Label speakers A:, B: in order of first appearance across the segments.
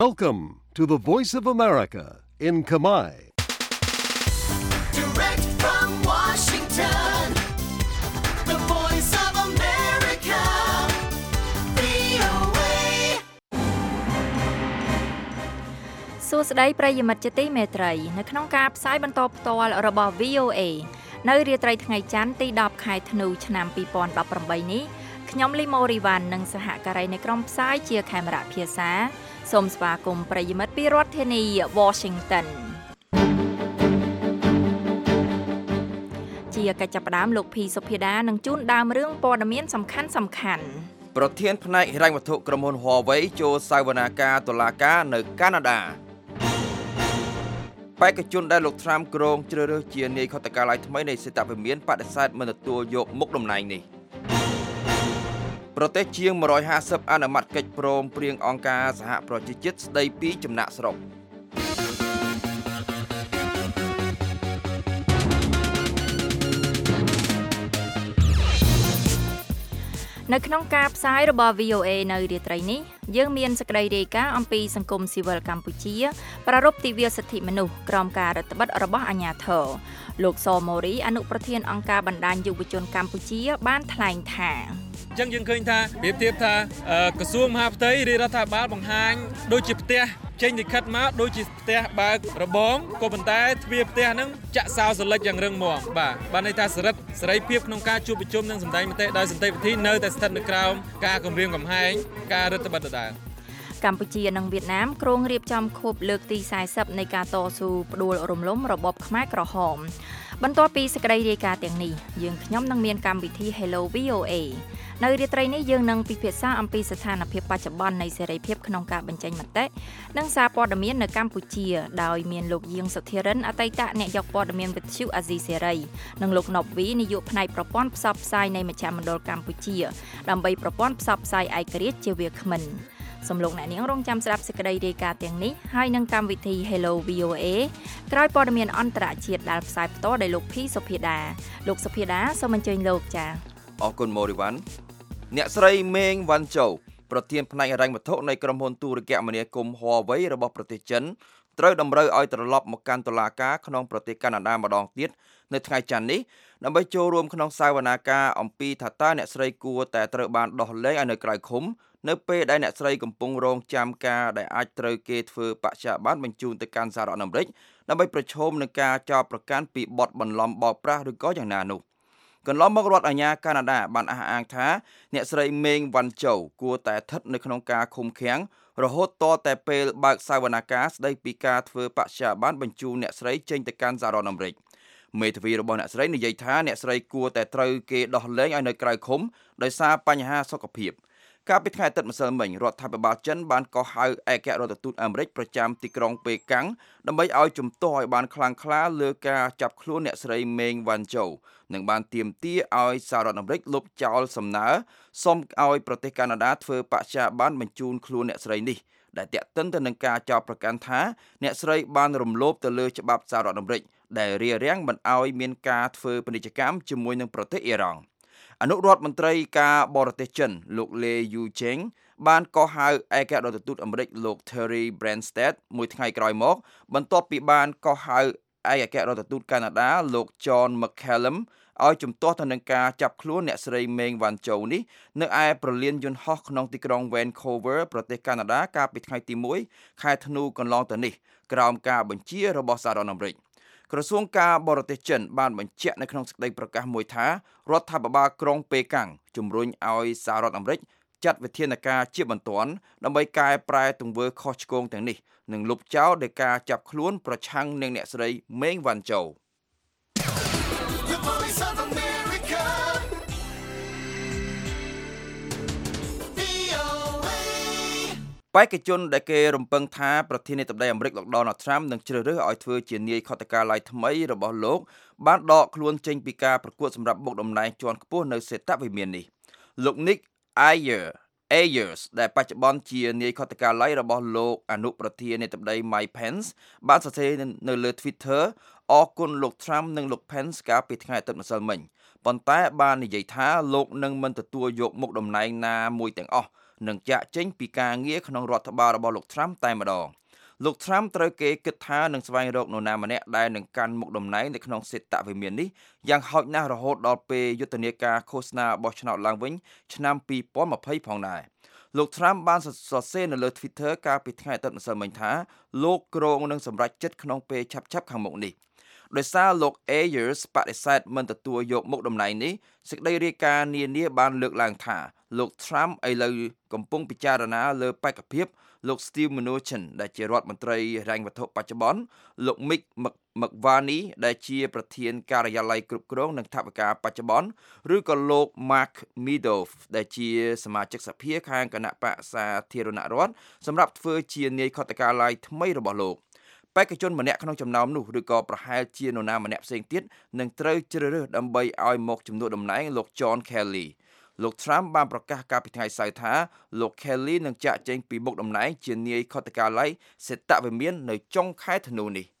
A: Welcome to the Voice of America in Khmer.
B: Direct from Washington, the Voice of America, VOA.
C: សួស្តីប្រិយមិត្តជាទីមេត្រីនៅក្នុងការផ្សាយបន្តផ្ទាល់របស់ VOA នៅរាត្រីថ្ងៃច័ន្ទទី10ខែធ្នូឆ្នាំ2018នេះខ្ញុំលីម៉ូរីវ៉ាន់និងសហការីនៃក្រុមផ្សាយជាខេមរៈភាសាសូមស្វាគមន៍ប្រិយមិត្តពីរដ្ឋធានី Washington ជាកិច្ចចាប់ផ្ដើមលោកភីសុភាដានឹងជូនដើមរឿងព័ត៌មានសំខាន់
D: ប្រធានផ្នែកហិរញ្ញវត្ថុក្រុមហ៊ុន Huawei ចូលសវនាការតុលាការនៅកាណាដាបេក្ខជនដែលលោក Trump គ្រងជ្រើសរើសជានាយខុទ្ទកាល័យថ្មីនៃសេតវិមានបដិសេធមិនទទួលយកមុខតំណែងនេះប្រទេសជាង150អនុម័តកិច្ចព្រមព្រៀងអង្គការសហប្រជាជាតិស្ដីពីចំណាក់ស្រុក
C: នៅក្នុងការផ្សាយរបស់ VOA នៅរាត្រីនេះយើងមានសេចក្តីរាយការណ៍អំពីសង្គមស៊ីវិលកម្ពុជាប្រារព្ធទិវាសិទ្ធិមនុស្សក្រោមការរដ្ឋបិទរបស់អាជ្ញាធរលោកសម៉ូរីអនុប្រធានអង្គការបណ្ដាញយុវជនកម្ពុជាបានថ្លែងថា
E: អញ្ចឹងយើងឃើញថាប្រៀបធៀបថាក្រសួងមហាផ្ទៃរាជរដ្ឋាភិបាលបង្ហាញដូចជាផ្ទះចេញលិខិតមកដូចជាផ្ទះបើករបងក៏ប៉ុន្តែទ្វារផ្ទះហ្នឹងចាក់សោសលិចយ៉ាងរឹងមាំបាទន័យថាសេរីភាពក្នុងការជួបប្រជុំនិងសម្ដែងមតិដោយសន្តិវិធីនៅតែស្ថិតនៅក្រោមការគម្រាមកំហែងការរដ្ឋបិទដដែល
C: កម្ពុជានិងវៀតណាមគ្រោងរៀបចំខួបលើកទី40នៃការតស៊ូផ្ដួលរំលំរបបខ្មែរក្រហមបន្ទាប់ពីសេចក្តីរាយការណ៍ទាំងនេះយើងខ្ញុំនឹងមានកម្មវិធី Hello VOA នៅរាត្រីនេះយើងនឹងពិភាក្សាអំពីស្ថានភាពបច្ចុប្បន្ននៃសេរីភាពក្នុងការបញ្ចេញមតិនិងសារព័ត៌មាននៅកម្ពុជាដោយមានលោកយាងសុធិរិនអតីតអ្នកយកព័ត៌មានវិទ្យុអាស៊ីសេរីនិងលោកណប់វីនាយកផ្នែកប្រព័ន្ធផ្សព្វផ្សាយនៃមជ្ឈមណ្ឌលកម្ពុជាដើម្បីប្រព័ន្ធផ្សព្វផ្សាយឯករាជ្យជាវាគ្មិនសំលោកអ្នកនាងរងចាំស្ដាប់សេចក្តីរាយការណ៍ទាំងនេះហើយនឹងកម្មវិធី Hello VOA ក្រោយព័ត៌មានអន្តរជាតិដែលផ្សាយផ្ទាល់ដោយលោកភីសុភាដាលោកសុភាដាសូមអញ្ជើញលោកចា៎
D: អរគុណម៉ូរីវ៉ាន់អ្នកស្រីមេងវ៉ាន់ជូប្រធានផ្នែកហិរញ្ញវត្ថុនៃក្រុមហ៊ុនទូរគមនាគមន៍ Huawei របស់ប្រទេសចិនត្រូវតម្រូវឲ្យត្រឡប់មកកាន់តុលាការក្នុងប្រទេសកាណាដាម្ដងទៀតនៅថ្ងៃច័ន្ទនេះដើម្បីចូលរួមក្នុងសវនាការអំពីថាតើអ្នកស្រីគួរតែត្រូវបានដោះលែងឲ្យនៅក្រៅឃុំនៅពេលដែលអ្នកស្រីកំពុងរងចាំការដែលអាចត្រូវគេធ្វើបច្ចាប័នបញ្ជូនទៅកាន់សហរដ្ឋអាមេរិកដើម្បីប្រឈមនឹងការចោទប្រកាន់ពីបទបន្លំបោកប្រាស់ឬក៏យ៉ាងណានោះកន្លងមករដ្ឋអាជ្ញាកាណាដាបានអះអាងថាអ្នកស្រីមេងវ៉ាន់ជូគួរតែស្ថិតនៅក្នុងការឃុំឃាំងរហូតតតែពេលបើកសវនាការស្ដីពីការធ្វើបច្ចាប័នបញ្ជូនអ្នកស្រីចេញទៅកាន់សហរដ្ឋអាមេរិកមេធាវីរបស់អ្នកស្រីនិយាយថាអ្នកស្រីគួរតែត្រូវគេដោះលែងឲ្យនៅក្រៅឃុំដោយសារបញ្ហាសុខភាពកាលពីថ្ងៃអាទិត្យម្សិលមិញរដ្ឋាភិបាលចិនបានកោះហៅឯករដ្ឋទូតអាមេរិកប្រចាំទីក្រុងប៉េកាំងដើម្បីឲ្យជំទាស់ឲ្យបានខ្លាំងក្លាលើការចាប់ខ្លួនអ្នកស្រីមេងវ៉ាន់ជូនិងបានទាមទារឲ្យសហរដ្ឋអាមេរិកលុបចោលសំណើសុំឲ្យប្រទេសកាណាដាធ្វើបច្ចាប័នបញ្ជូនខ្លួនអ្នកស្រីនេះដែលតាក់ទិនទៅនឹងការចោទប្រកាន់ថាអ្នកស្រីបានរំលោភទៅលើច្បាប់សហរដ្ឋអាមេរិកដែលរារាំងមិនឲ្យមានការធ្វើពាណិជ្ជកម្មជាមួយនឹងប្រទេសអ៊ីរ៉ង់អនុរដ្ឋមន្ត្រីការបរទេសចិនលោកលេយូជេងបានកោះហៅឯករដ្ឋទូតអាមេរិកលោក Terry Branstad មួយថ្ងៃក្រោយមកបន្ទាប់ពីបានកោះហៅឯករដ្ឋទូតកាណាដាលោក John McCallum ឲ្យជំទាស់ទៅនឹងការចាប់ខ្លួនអ្នកស្រីមេងវ៉ាន់ជូនេះនៅឯប្រលានយន្តហោះក្នុងទីក្រុង Vancouver ប្រទេសកាណាដាកាលពីថ្ងៃទី1ខែធ្នូកន្លងទៅនេះក្រោមការបញ្ជារបស់សហរដ្ឋអាមេរិកក្រសួងការបរទេសចិនបានបញ្ជាក់នៅក្នុងសេចក្តីប្រកាសមួយថារដ្ឋាភិបាលក្រុងប៉េកាំងជំរុញឲ្យសហរដ្ឋអាមេរិកចាត់វិធានការជាបន្ទាន់ដើម្បីកែប្រែទង្វើខុសឆ្គងទាំងនេះនិងលុបចោលដោយការចាប់ខ្លួនប្រឆាំងនឹងអ្នកស្រីមេងវ៉ាន់ជូបេក្ខជនដែលគេរំពឹងថាប្រធានាធិបតីអាមេរិកលោក Donald Trump នឹងជ្រើសរើសឲ្យធ្វើជានាយខុទ្ទកាល័យថ្មីរបស់លោកបានដកខ្លួនចេញពីការប្រកួតសម្រាប់មុខតំណែងជាន់ខ្ពស់នៅសេតវិមាននេះលោក Nick Ayers ដែលបច្ចុប្បន្នជានាយខុទ្ទកាល័យរបស់លោកអនុប្រធានាធិបតី Mike Pence បានសរសេរនៅលើ Twitter អរគុណលោក Trump និងលោក Pence កាលពីថ្ងៃអាទិត្យម្សិលមិញប៉ុន្តែបាននិយាយថាលោកនឹងមិនទទួលយកមុខតំណែងណាមួយទាំងអស់នឹងចាក់ចេញពីការងារក្នុងរដ្ឋបាលរបស់លោក Trump តែម្ដងលោក Trump ត្រូវគេគិតថានឹងស្វែងរកនរណាម្នាក់ដែលនឹងកាន់មុខតំណែងនៅក្នុងសេតវិមាននេះយ៉ាងហោចណាស់រហូតដល់ពេលយុទ្ធនាការឃោសនាបោះឆ្នោតឡើងវិញឆ្នាំ2020ផងដែរលោក Trump បានសរសេរនៅលើ Twitter កាលពីថ្ងៃអាទិត្យម្សិលមិញថាលោកគ្រោងនឹងសម្រេចចិត្តក្នុងពេលឆាប់ៗខាងមុខនេះដោយសារលោក Ayers បដិសេធមិនទទួលយកមុខតំណែងនេះសេចក្តីរាយការណ៍នានាបានលើកឡើងថាលោក Trump ឥឡូវកំពុងពិចារណាលើបេក្ខភាពលោក Steve Mnuchin ដែលជារដ្ឋមន្ត្រីហិរញ្ញវត្ថុបច្ចុប្បន្នលោក Mick McVaney ដែលជាប្រធានការិយាល័យគ្រប់គ្រងនិងថវិកាបច្ចុប្បន្នឬក៏លោក Mark Meadows ដែលជាសមាជិកសភាខាងគណៈបក្សសាធារណរដ្ឋសម្រាប់ធ្វើជានាយខុទ្ទកាល័យថ្មីរបស់លោកបេក្ខជនម្នាក់ក្នុងចំណោមនោះឬក៏ប្រហែលជានរណាម្នាក់ផ្សេងទៀតនឹងត្រូវជ្រើសរើសដើម្បីឲ្យមកជំនួសតំណែងលោក John Kelly លោក Trump បានប្រកាសកាលពីថ្ងៃសៅរ៍ថាលោក Kelly នឹងចាក់ចេញពីមុខតំណែងជានាយខុទ្ទកាល័យសេតវិមាននៅចុងខែធ្នូនេះ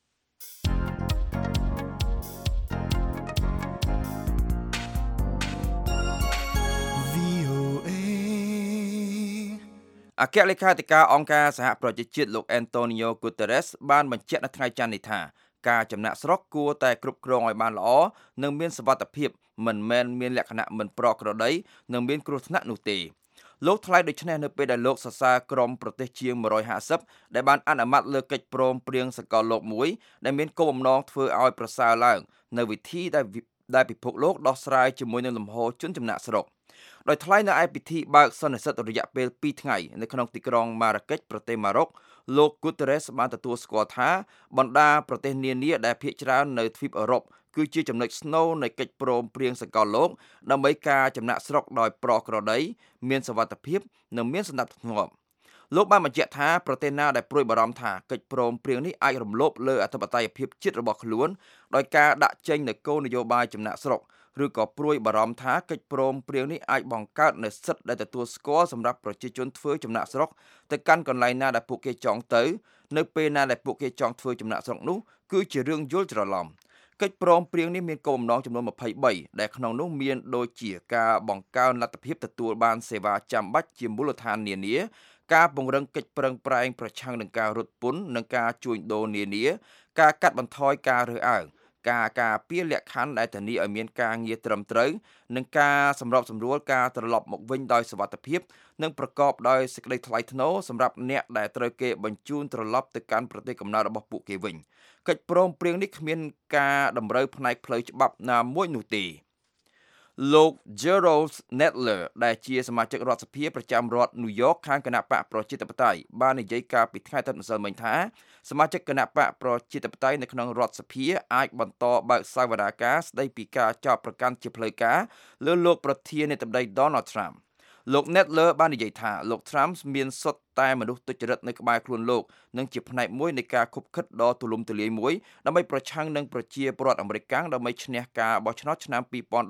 D: អគ្គលេខាធិការអង្គការសហប្រជាជាតិលោក Antonio Guterres បានបញ្ជាក់នៅថ្ងៃច័ន្ទនេះថាការចំណាក់ស្រុកគួរតែគ្រប់គ្រងឲ្យបានល្អនិងមានសុវត្ថិភាពមិនមែនមានលក្ខណៈមិនប្រក្រតីនិងមានគ្រោះថ្នាក់នោះទេលោកថ្លែងដូចនេះនៅពេលដែលលោកសរសើរក្រុមប្រទេសជាង150ដែលបានអនុម័តលើកិច្ចព្រមព្រៀងសកលលោកមួយដែលមានគោលបំណងធ្វើឲ្យប្រសើរឡើងនៅវិធីដែលពិភពលោកដោះស្រាយជាមួយនឹងលំហូរជនចំណាក់ស្រុកដោយថ្លែងនៅឯពិធីបើកសន្និសីទរយៈពេល2ថ្ងៃនៅក្នុងទីក្រុងម៉ារ៉ាកេចប្រទេសម៉ារ៉ុកលោក Guterres បានទទួលស្គាល់ថាបណ្ដាប្រទេសនានាដែលភាគច្រើននៅទ្វីបអឺរ៉ុបគឺជាចំណុចស្នូលនៃកិច្ចព្រមព្រៀងសកលលោកដើម្បីការចំណាក់ស្រុកដោយប្រក្រតីមានសុវត្ថិភាពនិងមានសណ្ដាប់ធ្នាប់លោកបានបញ្ជាក់ថាប្រទេសណាដែលព្រួយបារម្ភថាកិច្ចព្រមព្រៀងនេះអាចរំលោភលើអធិបតេយ្យភាពជាតិរបស់ខ្លួនដោយការដាក់ចេញនូវគោលនយោបាយចំណាក់ស្រុកឬក៏ព្រួយបារម្ភថាកិច្ចព្រមព្រៀងនេះអាចបង្កើតនូវសិទ្ធិដែលទទួលស្គាល់សម្រាប់ប្រជាជនធ្វើចំណាក់ស្រុកទៅកាន់កន្លែងណាដែលពួកគេចង់ទៅនៅពេលណាដែលពួកគេចង់ធ្វើចំណាក់ស្រុកនោះគឺជារឿងយល់ច្រឡំកិច្ចព្រមព្រៀងនេះមានគោលបំណងចំនួន23ដែលក្នុងនោះមានដូចជាការបង្កើនលទ្ធភាពទទួលបានសេវាចាំបាច់ជាមូលដ្ឋាននានាការពង្រឹងកិច្ចប្រឹងប្រែងប្រឆាំងនឹងការរត់ពន្ធនិងការជួញដូរនានាការកាត់បន្ថយការរើសអើងការការពារលក្ខខណ្ឌដែលធានាឲ្យមានការងារត្រឹមត្រូវនិងការសម្របសម្រួលការត្រឡប់មកវិញដោយសុវត្ថិភាពនិងប្រកបដោយសេចក្តីថ្លៃថ្នូរសម្រាប់អ្នកដែលត្រូវគេបញ្ជូនត្រឡប់ទៅកាន់ប្រទេសកំណើតរបស់ពួកគេវិញកិច្ចព្រមព្រៀងនេះគ្មានការតម្រូវផ្នែកផ្លូវច្បាប់ណាមួយនោះទេលោក Jerrold Nadler ដែលជាសមាជិករដ្ឋសភាប្រចាំរដ្ឋ New York ខាងគណៈបកប្រជាធិបតេយ្យបាននិយាយកាលពីថ្ងៃអាទិត្យម្សិលមិញថាសមាជិកគណៈបកប្រជាធិបតេយ្យនៅក្នុងរដ្ឋសភាអាចបន្តបើកសវនាការស្ដីពីការចោទប្រកាន់ជាផ្លូវការលើលោកប្រធានាធិបតី Donald Trump លោក Nadler បាននិយាយថាលោក Trump មានសុទ្ធតែមនុស្សទុច្ចរិតនៅក្បែរខ្លួនលោកនិងជាផ្នែកមួយនៃការខុបខិតដ៏ទូលំទូលាយមួយដើម្បីប្រឆាំងនឹងប្រជាពលរដ្ឋអាមេរិកដើម្បីឈ្នះការបោះឆ្នោតឆ្នាំ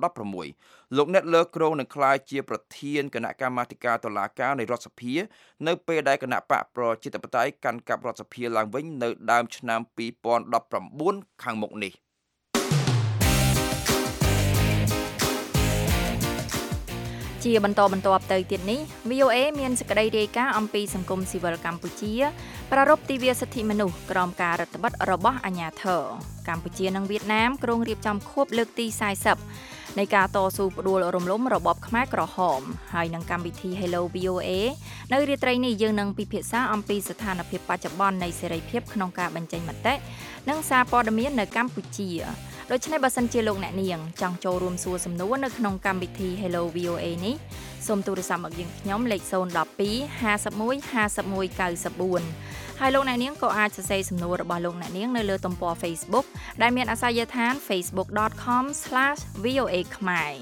D: 2016លោក Nadler គ្រោងនឹងក្លាយជាប្រធានគណៈកម្មាធិការតុលាការនៃរដ្ឋសភានៅពេលដែលគណៈបកប្រជាធិបតេយ្យកាន់កាប់រដ្ឋសភាឡើងវិញនៅដើមឆ្នាំ2019ខាងមុខនេះ
C: ជាបន្តបន្ទាប់ទៅទៀតនេះ VOA មានសេចក្តីរាយការណ៍អំពីសង្គមស៊ីវិលកម្ពុជាប្រារព្ធទិវាសិទ្ធិមនុស្សក្រោមការរដ្ឋបិទរបស់អាជ្ញាធរកម្ពុជានិងវៀតណាមក្រុងរៀបចំខួបលើកទី40នៃការតស៊ូផ្ដួលរំលំរបបខ្មែរក្រហមហើយនឹងកម្មវិធី Hello VOA នៅរាត្រីនេះយើងនឹងពិភាក្សាអំពីស្ថានភាពបច្ចុប្បន្ននៃសេរីភាពក្នុងការបញ្ចេញមតិនិងសារព័ត៌មាននៅកម្ពុជាដូច្នេះបើសិនជាលោកអ្នកនាងចង់ចូលរួមសួរសំណួរនៅក្នុងកម្មវិធី Hello VOA នេះសូមទូរស័ព្ទមកយើងខ្ញុំលេខ012 51 51 94ហើយលោកអ្នកនាងក៏អាចសរសេរសំណួររបស់លោកអ្នកនាងនៅលើទំព័រ Facebook ដែលមានអាសយដ្ឋាន facebook.com/voa ខ្មែរ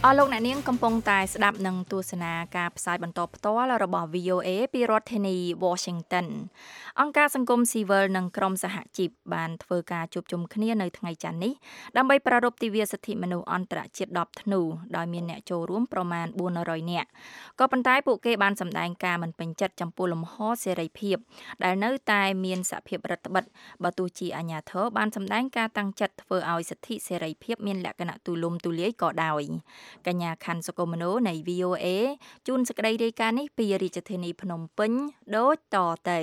C: អស់លោកអ្នកនាងកំពុងតែស្ដាប់នឹងទស្សនាការផ្សាយបន្តផ្ទាល់របស់ VOA ពីរដ្ឋធានី Washington អង្គការសង្គមស៊ីវិលនិងក្រុមសហជីពបានធ្វើការជួបជុំគ្នានៅថ្ងៃច័ន្ទនេះដើម្បីប្រារព្ធទិវាសិទ្ធិមនុស្សអន្តរជាតិ10ធ្នូដោយមានអ្នកចូលរួមប្រមាណ400នាក់ក៏ប៉ុន្តែពួកគេបានសម្ដែងការមិនពេញចិត្តចំពោះលំហសេរីភាពដែលនៅតែមានសភាពរដ្ឋបិទបើទោះជាអាជ្ញាធរបានសម្ដែងការតាំងចិត្តធ្វើឲ្យសិទ្ធិសេរីភាពមានលក្ខណៈទូលំទូលាយក៏ដោយកញ្ញាខាន់សុគមនោនៃ VOA ជូនសេចក្តីរាយការណ៍នេះពីរាជធានីភ្នំពេញដូចតទៅ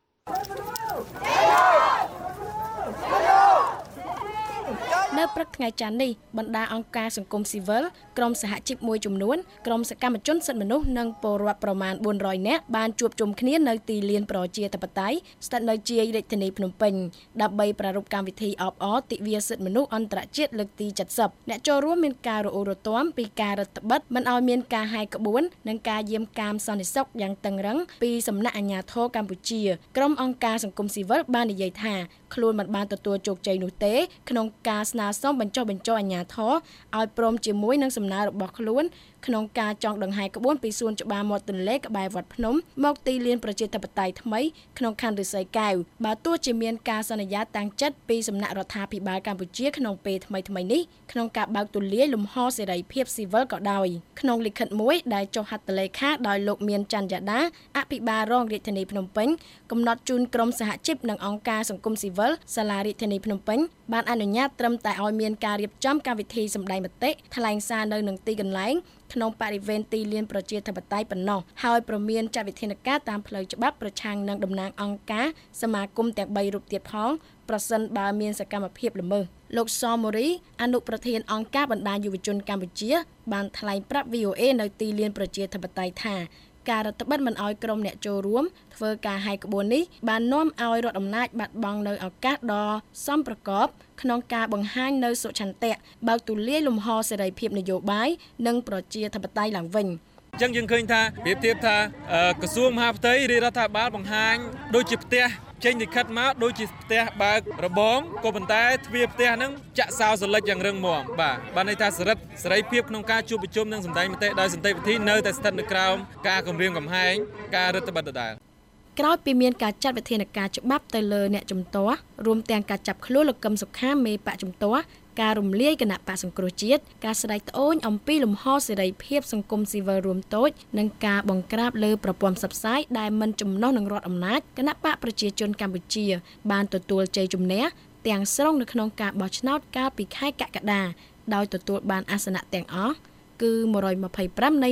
F: នៅព្រឹកថ្ងៃច័ន្ទនេះបណ្ដាអង្គការសង្គមស៊ីវិលក្រុមសហជីពមួយចំនួនក្រុមសកម្មជនសិទ្ធិមនុស្សនិងពលរដ្ឋប្រមាណ400នាក់បានជួបជុំគ្នានៅទីលានប្រជាធិបតេយ្យស្ថិតនៅជាយរាជធានីភ្នំពេញដើម្បីប្រារព្ធកម្មវិធីអបអរទិវាសិទ្ធិមនុស្សអន្តរជាតិលើកទី70អ្នកចូលរួមមានការរអ៊ូរទាំពីការរដ្ឋបិទមិនឲ្យមានការហាយក្បួននិងការយាមកាមសន្តិសុខយ៉ាងតឹងរ៉ឹងពីសំណាក់អាជ្ញាធរកម្ពុជាក្រុមអង្គការសង្គមស៊ីវិលបាននិយាយថាខ្លួនមិនបានទទួលជោគជ័យនោះទេក្នុងការស្នើសុំបញ្ចុះបញ្ចូលអាជ្ញាធរឲ្យព្រមជាមួយនឹងសំណើរបស់ខ្លួនក្នុងការចងដង្ហែក្បួនពីសួនច្បារមាត់ទន្លេក្បែរវត្តភ្នំមកទីលានប្រជាធិបតេយ្យថ្មីក្នុងខណ្ឌឫស្សីកែវបើទោះជាមានការសន្យាតាំងចិត្តពីសំណាក់រដ្ឋាភិបាលកម្ពុជាក្នុងពេលថ្មីនេះក្នុងការបើកទូលាយលំហសេរីភាពស៊ីវិលក៏ដោយក្នុងលិខិតមួយដែលចុះហត្ថលេខាដោយលោកមានច័ន្ទយ៉ាដាអភិបាលរងរាជធានីភ្នំពេញកំណត់ជូនក្រុមសហជីពនិងអង្គការសង្គមស៊ីវិលសាលារាជធានីភ្នំពេញបានអនុញ្ញាតត្រឹមតែឲ្យមានការរៀបចំកម្មវិធីសម្ដែងមតិថ្លែងសារនៅនឹងទីកន្លែងក្នុងបរិវេណទីលានប្រជាធិបតេយ្យប៉ុណ្ណោះហើយប្រមានចាត់វិធានការតាមផ្លូវច្បាប់ប្រឆាំងនឹងតំណាងអង្គការសមាគមទាំង3រូបទៀតផងប្រសិនបើមានសកម្មភាពល្មើសលោកសមរីអនុប្រធានអង្គការបណ្ដាញយុវជនកម្ពុជាបានថ្លែងប្រាប់ VOA នៅទីលានប្រជាធិបតេយ្យថាការរដ្ឋបិទមិនអោយក្រុមអ្នកចូលរួមធ្វើការហាយក្បួននេះបាននាំឲ្យរដ្ឋអំណាចបាត់បង់នៅឱកាសដ៏សមប្រកបក្នុងការបង្ហាញនៅសុឆន្ទៈបើកទូលាយលំហសេរីភាពនយោបាយនិងប្រជាធិបតេយ្យឡើងវិញ
E: អញ្ចឹងយើងឃើញថាប្រៀបធៀបថាក្រសួងមហាផ្ទៃរាជរដ្ឋាភិបាលបង្ហាញដូចជាផ្ទះចេញលិខិតមកដូចជាផ្ទះបើករបងក៏ប៉ុន្តែទ្វារផ្ទះហ្នឹងចាក់សោសលិចយ៉ាងរឹងមាំបាទន័យថាសេរីភាពក្នុងការជួបប្រជុំនិងសម្ដែងមតិដោយសន្តិវិធីនៅតែស្ថិតនៅក្រោមការគម្រាមកំហែងការរដ្ឋបិទដដែល
F: ក្រោយពីមានការចាត់វិធានការច្បាប់ទៅលើអ្នកជំទាស់រួមទាំងការចាប់ខ្លួនលោកកឹមសុខាមេបកជំទាស់ការរំលាយគណៈបកសង្គ្រោះជាតិការស្ដែកត្អូញអំពីលំហសេរីភាពសង្គមស៊ីវិលរួមតូចនិងការបង្ក្រាបលើប្រព័ន្ធផ្សព្វផ្សាយដែលមិនចំណុះនឹងរដ្ឋអំណាចគណៈបកប្រជាជនកម្ពុជាបានទទួលជ័យជំនះទាំងស្រុងនៅក្នុងការបោះឆ្នោតកាលពីខែកក្កដាដោយទទួលបានអាសនៈទាំងអស់គឺ125នៃ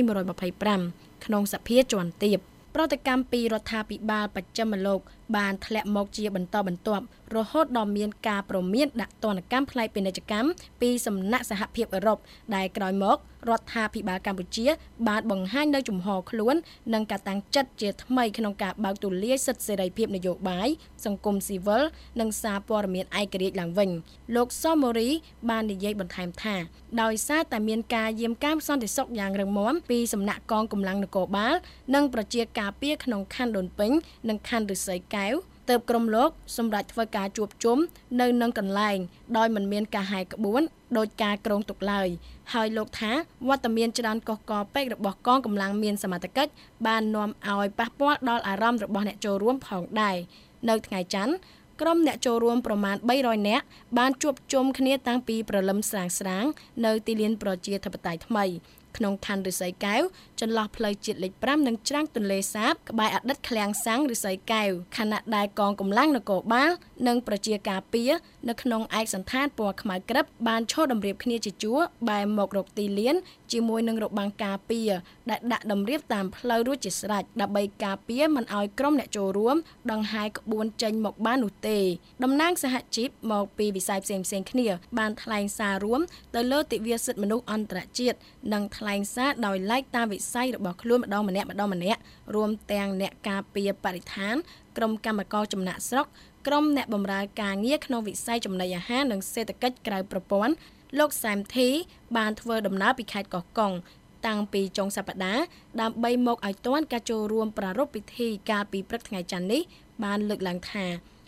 F: 125ក្នុងសភាជាន់ទាបប្រតិកម្មពីរដ្ឋាភិបាលបច្ចឹមលោកបានធ្លាក់មកជាបន្តបន្ទាប់រហូតដល់មានការប្រមានដាក់ទណ្ឌកម្មផ្នែកពាណិជ្ជកម្មពីសំណាក់សហភាពអឺរ៉ុបដែលក្រោយមករដ្ឋាភិបាលកម្ពុជាបានបង្ហាញនៅជំហរខ្លួននិងការតាំងចិត្តជាថ្មីក្នុងការបើកទូលាយសិទ្ធិសេរីភាពនយោបាយសង្គមស៊ីវិលនិងសារព័ត៌មានឯករាជ្យឡើងវិញលោកសមរីបាននិយាយបន្ថែមថាដោយសារតែមានការយាមកាមសន្តិសុខយ៉ាងរឹងមាំពីសំណាក់កងកម្លាំងនគរបាលនិងប្រជាការពារក្នុងខណ្ឌដូនពេញនិងខណ្ឌឫស្សីកែវទើបក្រុមលោកសម្រាប់ធ្វើការជួបជុំនៅនឹងកន្លែងដោយមិនមានការហាយក្បួនដោយការគ្រោងទុកឡើយហើយលោកថាវត្តមានច្រើនកុះកពេករបស់កងកម្លាំងមានសមត្ថកិច្ចបាននាំឲ្យប៉ះពាល់ដល់អារម្មណ៍របស់អ្នកចូលរួមផងដែរនៅថ្ងៃច័ន្ទក្រុមអ្នកចូលរួមប្រមាណ300នាក់បានជួបជុំគ្នាតាំងពីព្រលឹមស្រាងៗនៅទីលានប្រជាធិបតេយ្យថ្មីក្នុងខណ្ឌឫស្សីកែវចន្លោះផ្លូវជាតិលេខ5និងច្រាំងទន្លេសាបក្បែរអតីតឃ្លាំងសាំងឫស្សីកែវខណៈដែលកងកម្លាំងនគរបាលនិងប្រជាការពារនៅក្នុងឯកសណ្ឋានពណ៌ខ្មៅក្រឹបបានឈរតម្រៀបគ្នាជាជួរបែរមករកទីលានជាមួយនឹងរបាំងការពារដែលដាក់តម្រៀបតាមផ្លូវរួចជាស្រេចដើម្បីការពារមិនឲ្យក្រុមអ្នកចូលរួមដង្ហែក្បួនចេញមកបាននោះទេតំណាងសហជីពមកពីវិស័យផ្សេងៗគ្នាបានថ្លែងសាររួមទៅលើទិវាសិទ្ធិមនុស្សអន្តរជាតិនិងថ្លែងសារដោយឡែកតាមវិស័យរបស់ខ្លួនម្ដងម្នាក់រួមទាំងអ្នកការពារបរិស្ថានក្រុមកម្មករចំណាក់ស្រុកក្រុមអ្នកបម្រើការងារក្នុងវិស័យចំណីអាហារនិងសេដ្ឋកិច្ចក្រៅប្រព័ន្ធលោកសែមធីបានធ្វើដំណើរពីខេត្តកោះកុងតាំងពីចុងសប្តាហ៍ដើម្បីមកឲ្យទាន់ការចូលរួមប្រារព្ធពិធីកាលពីព្រឹកថ្ងៃច័ន្ទនេះបានលើកឡើងថា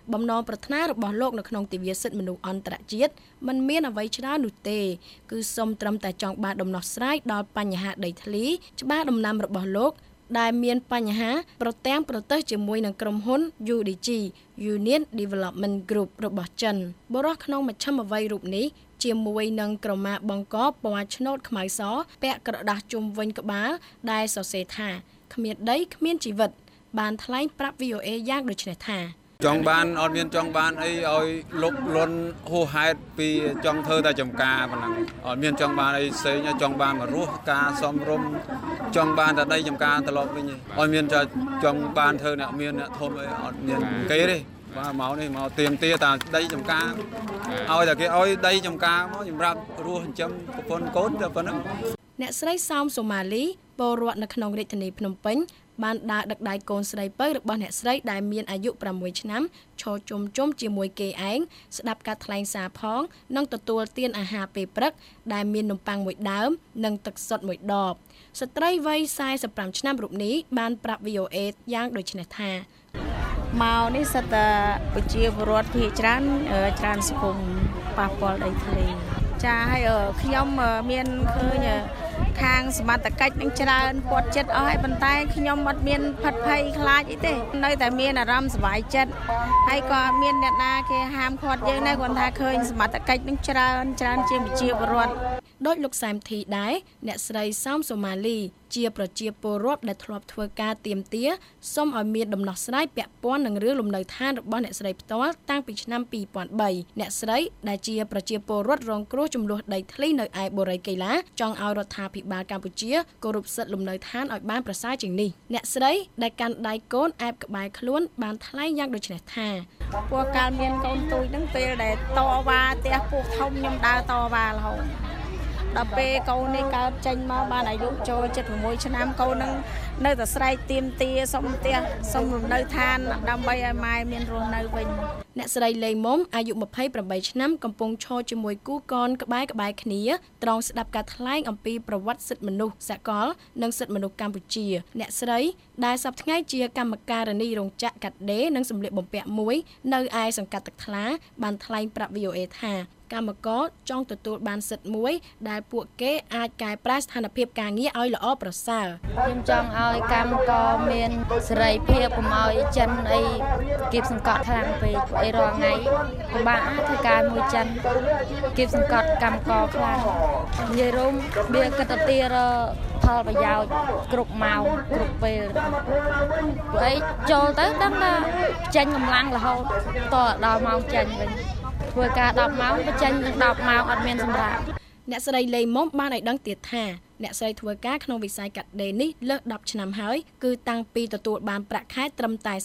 F: បំណងប្រាថ្នារបស់លោកនៅក្នុងទិវាសិទ្ធិមនុស្សអន្តរជាតិមិនមានអ្វីច្រើននោះទេគឺសូមត្រឹមតែចង់បានដំណោះស្រាយដល់បញ្ហាដីធ្លីច្បារដំណាំរបស់លោកដែលមានបញ្ហាប្រទាំងប្រទេសជាមួយនឹងក្រុមហ៊ុន UDG Union Development Group របស់ចិនបរិះក្នុងមជ្ឈមវ័យរូបនេះជាមួយនឹងក្រមាបង្កពណ៌ឆ្នោតខ្មៅសពាក់ក្រដាសជុំវិញក្បាលដែលសរសេរថាគ្មានដីគ្មានជីវិតបានថ្លែងប្រាប់ VOA យ៉ាងដូចនេះថា
G: ចង់បានអត់មានចង់បានអីឲ្យលុបលន់ហួសហេតុពីចង់ធ្វើតែចំការប៉ុណ្ណឹងអត់មានចង់បានអីផ្សេងចង់បានមករស់ការសំរុំចង់បានតែដីចំការត្រឡប់វិញអត់មានចង់បានធ្វើអ្នកមានអ្នកធំអីអត់មានគេទេបាទមកនេះមកទៀមទាតាដីចំការឲ្យតែគេឲ្យដីចំការមកសម្រាប់រស់ចិញ្ចឹមប្រពន្ធកូនតែប៉ុណ្ណឹង
F: អ្នកស្រីសោមសូម៉ាលីពលរដ្ឋនៅក្នុងរាជធានីភ្នំពេញបានដើរដឹកដៃកូនស្រីពៅរបស់អ្នកស្រីដែលមានអាយុ6ឆ្នាំឈរជុំជាមួយគេឯងស្ដាប់ការថ្លែងសារផងនិងទទួលទានអាហារពេលព្រឹកដែលមាននំប៉័ងមួយដើមនិងទឹកសុទ្ធមួយដបស្ត្រីវ័យ45ឆ្នាំរូបនេះបានប្រាប់ VOA យ៉ាងដូចនេះថា
H: មកនេះសិតតែប្រជាពលរដ្ឋភាគច្រើនសង្គមប៉ះពាល់ដីធ្លីចាហើយខ្ញុំមានឃើញខាងសមត្ថកិច្ចនឹងច្រើនពាត់ចិត្តអស់ហើយប៉ុន្តែខ្ញុំអត់មានផិតភ័យខ្លាចអីទេនៅតែមានអារម្មណ៍សុបាយចិត្តហើយក៏អត់មានអ្នកណាគេហាមឃាត់យើងដែរគាត់ថាឃើញសមត្ថកិច្ចនឹងច្រើនជាប្រជាពលរដ្ឋ
F: ដោយលោកសែមធីដែរអ្នកស្រីសោមសូម៉ាលីជាប្រជាពលរដ្ឋដែលធ្លាប់ធ្វើការទាមទារសូមឲ្យមានដំណោះស្រាយពាក់ព័ន្ធនឹងរឿងលំនៅឋានរបស់អ្នកស្រីផ្ទាល់តាំងពីឆ្នាំ2003អ្នកស្រីដែលជាប្រជាពលរដ្ឋរងគ្រោះចំនួនដីធ្លីនៅឯបូរីកេឡាចង់ឲ្យរដ្ឋាភិបាលកម្ពុជាគោរពសិទ្ធិលំនៅឋានឲ្យបានប្រសើរជាងនេះអ្នកស្រីដែលកាន់ដៃកូនអែបក្បែរខ្លួនបានថ្លែងយ៉ាងដូចនេះថា
H: ពួកកាលមានកូនទូចហ្នឹងពេលដែលតវ៉ាផ្ទះពួកធំខ្ញុំដើរតវ៉ារហូតដល់ពេលកូននេះកើតចេញមកបានអាយុចូល76ឆ្នាំកូននឹងនៅតែស្រែកទាមទារសុំផ្ទះសុំរំនៅឋានដើម្បីឲ្យម៉ែមានរស់នៅវិញ
F: អ្នកស្រីលេងមុំអាយុ28ឆ្នាំកំពុងឈរជាមួយគូកនក្បែរគ្នាត្រង់ស្ដាប់ការថ្លែងអំពីប្រវត្តិសិទ្ធិមនុស្សសកលនិងសិទ្ធិមនុស្សកម្ពុជាអ្នកស្រីដែលសប្តាហ៍ថ្ងៃជាកម្មការិនីរោងចក្រកាត់ដេរនិងសម្លៀកបំពាក់មួយនៅឯសង្កាត់ទឹកថ្លាបានថ្លែងប្រាប់ VOA ថាកម្មករចង់ទទួលបានសិទ្ធិមួយដែលពួកគេអាចកែប្រែស្ថានភាពការងារឲ្យល្អប្រសើរ
H: ខ្ញុំចង់ឲ្យកម្មករមានសេរីភាពកុំឲ្យចិនអីគៀបសង្កត់ខ្លាំងពេកអីរាល់ថ្ងៃពិបាកធ្វើការមួយចិនគៀបសង្កត់កម្មករខ្លាំងនិយាយរួមវាគិតទៅទារផលប្រយោជន៍គ្រប់ម៉ោងគ្រប់ពេលពួកអីចូលទៅដឹងថាចេញកម្លាំងរហូតតដល់ម៉ោងចេញវិញធ្វើការ10ម៉ោងបញ្ចេញនឹង10ម៉ោងអត់មានសម្រាប់
F: អ្នកស្រីលេងមុំបានឲ្យដឹងទៀតថាអ្នកស្រីធ្វើការក្នុងវិស័យកាត់ដេរនេះលើស10ឆ្នាំហើយគឺតាំងពីទទួលបានប្រាក់ខែត្រឹមតែ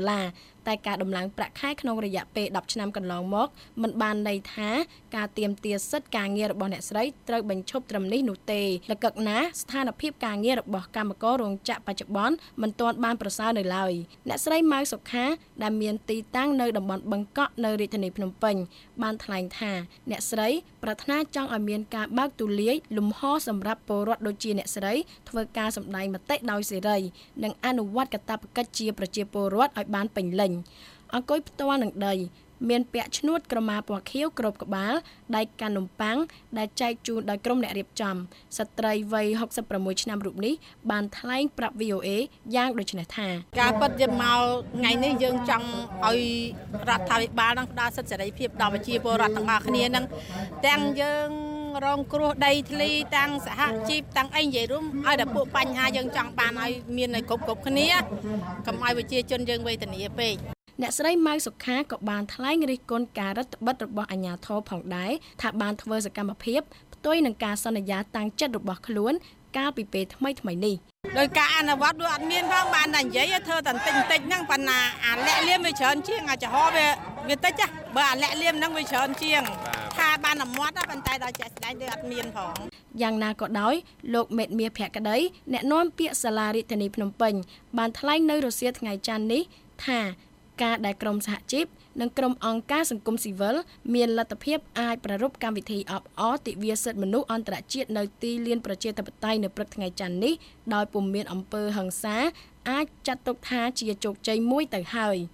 F: $40តែការដំឡើងប្រាក់ខែក្នុងរយៈពេល10ឆ្នាំកន្លងមកមិនបានន័យថាការទាមទារសិទ្ធិការងាររបស់អ្នកស្រីត្រូវបញ្ឈប់ត្រឹមនេះនោះទេលក្ខណៈស្ថានភាពការងាររបស់កម្មកររោងចក្របច្ចុប្បន្នមិនទាន់បានប្រសើរនៅឡើយអ្នកស្រីម៉ៅសុខាដែលមានទីតាំងនៅតំបន់បឹងកក់នៅរាជធានីភ្នំពេញបានថ្លែងថាអ្នកស្រីប្រាថ្នាចង់ឲ្យមានការបើកទូលាយលំហសម្រាប់ពលរដ្ឋដូចជាអ្នកស្រីធ្វើការសម្ដែងមតិដោយសេរីនិងអនុវត្តកាតព្វកិច្ចជាប្រជាពលរដ្ឋឲ្យបានពេញលេញអង្គុយផ្ទាល់នឹងដីមានពាក់ឈ្នួតក្រមាពណ៌ខៀវគ្របក្បាលដៃកាន់នំប៉័ងដែលចែកជូនដោយក្រុមអ្នករៀបចំស្ត្រីវ័យ66ឆ្នាំរូបនេះបានថ្លែងប្រាប់ VOA យ៉ាងដូចនេះថា
H: ការពិតយើងមកថ្ងៃនេះយើងចង់ឲ្យរដ្ឋាភិបាលនឹងផ្ដល់សិទ្ធិសេរីភាពដល់ប្រជាពលរដ្ឋទាំងអស់គ្នានឹងទាំងយើងរងគ្រោះដីធ្លីទាំងសហជីពទាំងអីនិយាយរួមឲ្យតែពួកបញ្ហាយើងចង់បានឲ្យមាននៅគ្រប់គ្នាកុំឲ្យប្រជាជនយើងវេទនាពេក
F: អ្នកស្រីម៉ៅសុខាក៏បានថ្លែងរិះគន់ការរដ្ឋបិទរបស់អាជ្ញាធរផងដែរថាបានធ្វើសកម្មភាពផ្ទុយនឹងការសន្យាតាំងចិត្តរបស់ខ្លួនកាលពីពេលថ្មីនេះ
H: ដោយការអនុវត្តដូចអត់មានផងបានតែនិយាយធ្វើតែតិចហ្នឹងប៉ុន្តែអាលាក់លៀមវាច្រើនជាងអាចហោវាតិចបើអាលាក់លៀមហ្នឹងវាច្រើនជាងថាបានអមត់ប៉ុន្តែដល់ជាក់ស្ដែងដូចអត់មានផង
F: យ៉ាងណាក៏ដោយលោកមេតមាសភក្តីអ្នកនាំពាក្យសាលារាជធានីភ្នំពេញបានថ្លែងនៅរសៀលថ្ងៃច័ន្ទនេះថាការដែលក្រមសហជីពនិងក្រុមអង្គការសង្គមស៊ីវិលមានលទ្ធភាពអាចប្រារព្ធកម្មវិធីអបអរទិវាសិទ្ធិមនុស្សអន្តរជាតិនៅទីលានប្រជាធិបតេយ្យនៅព្រឹកថ្ងៃច័ន្ទនេះដោយពុំមានអំពើហិង្សាអាចចាត់ទុកថាជាជោគជ័យមួយទៅហើយ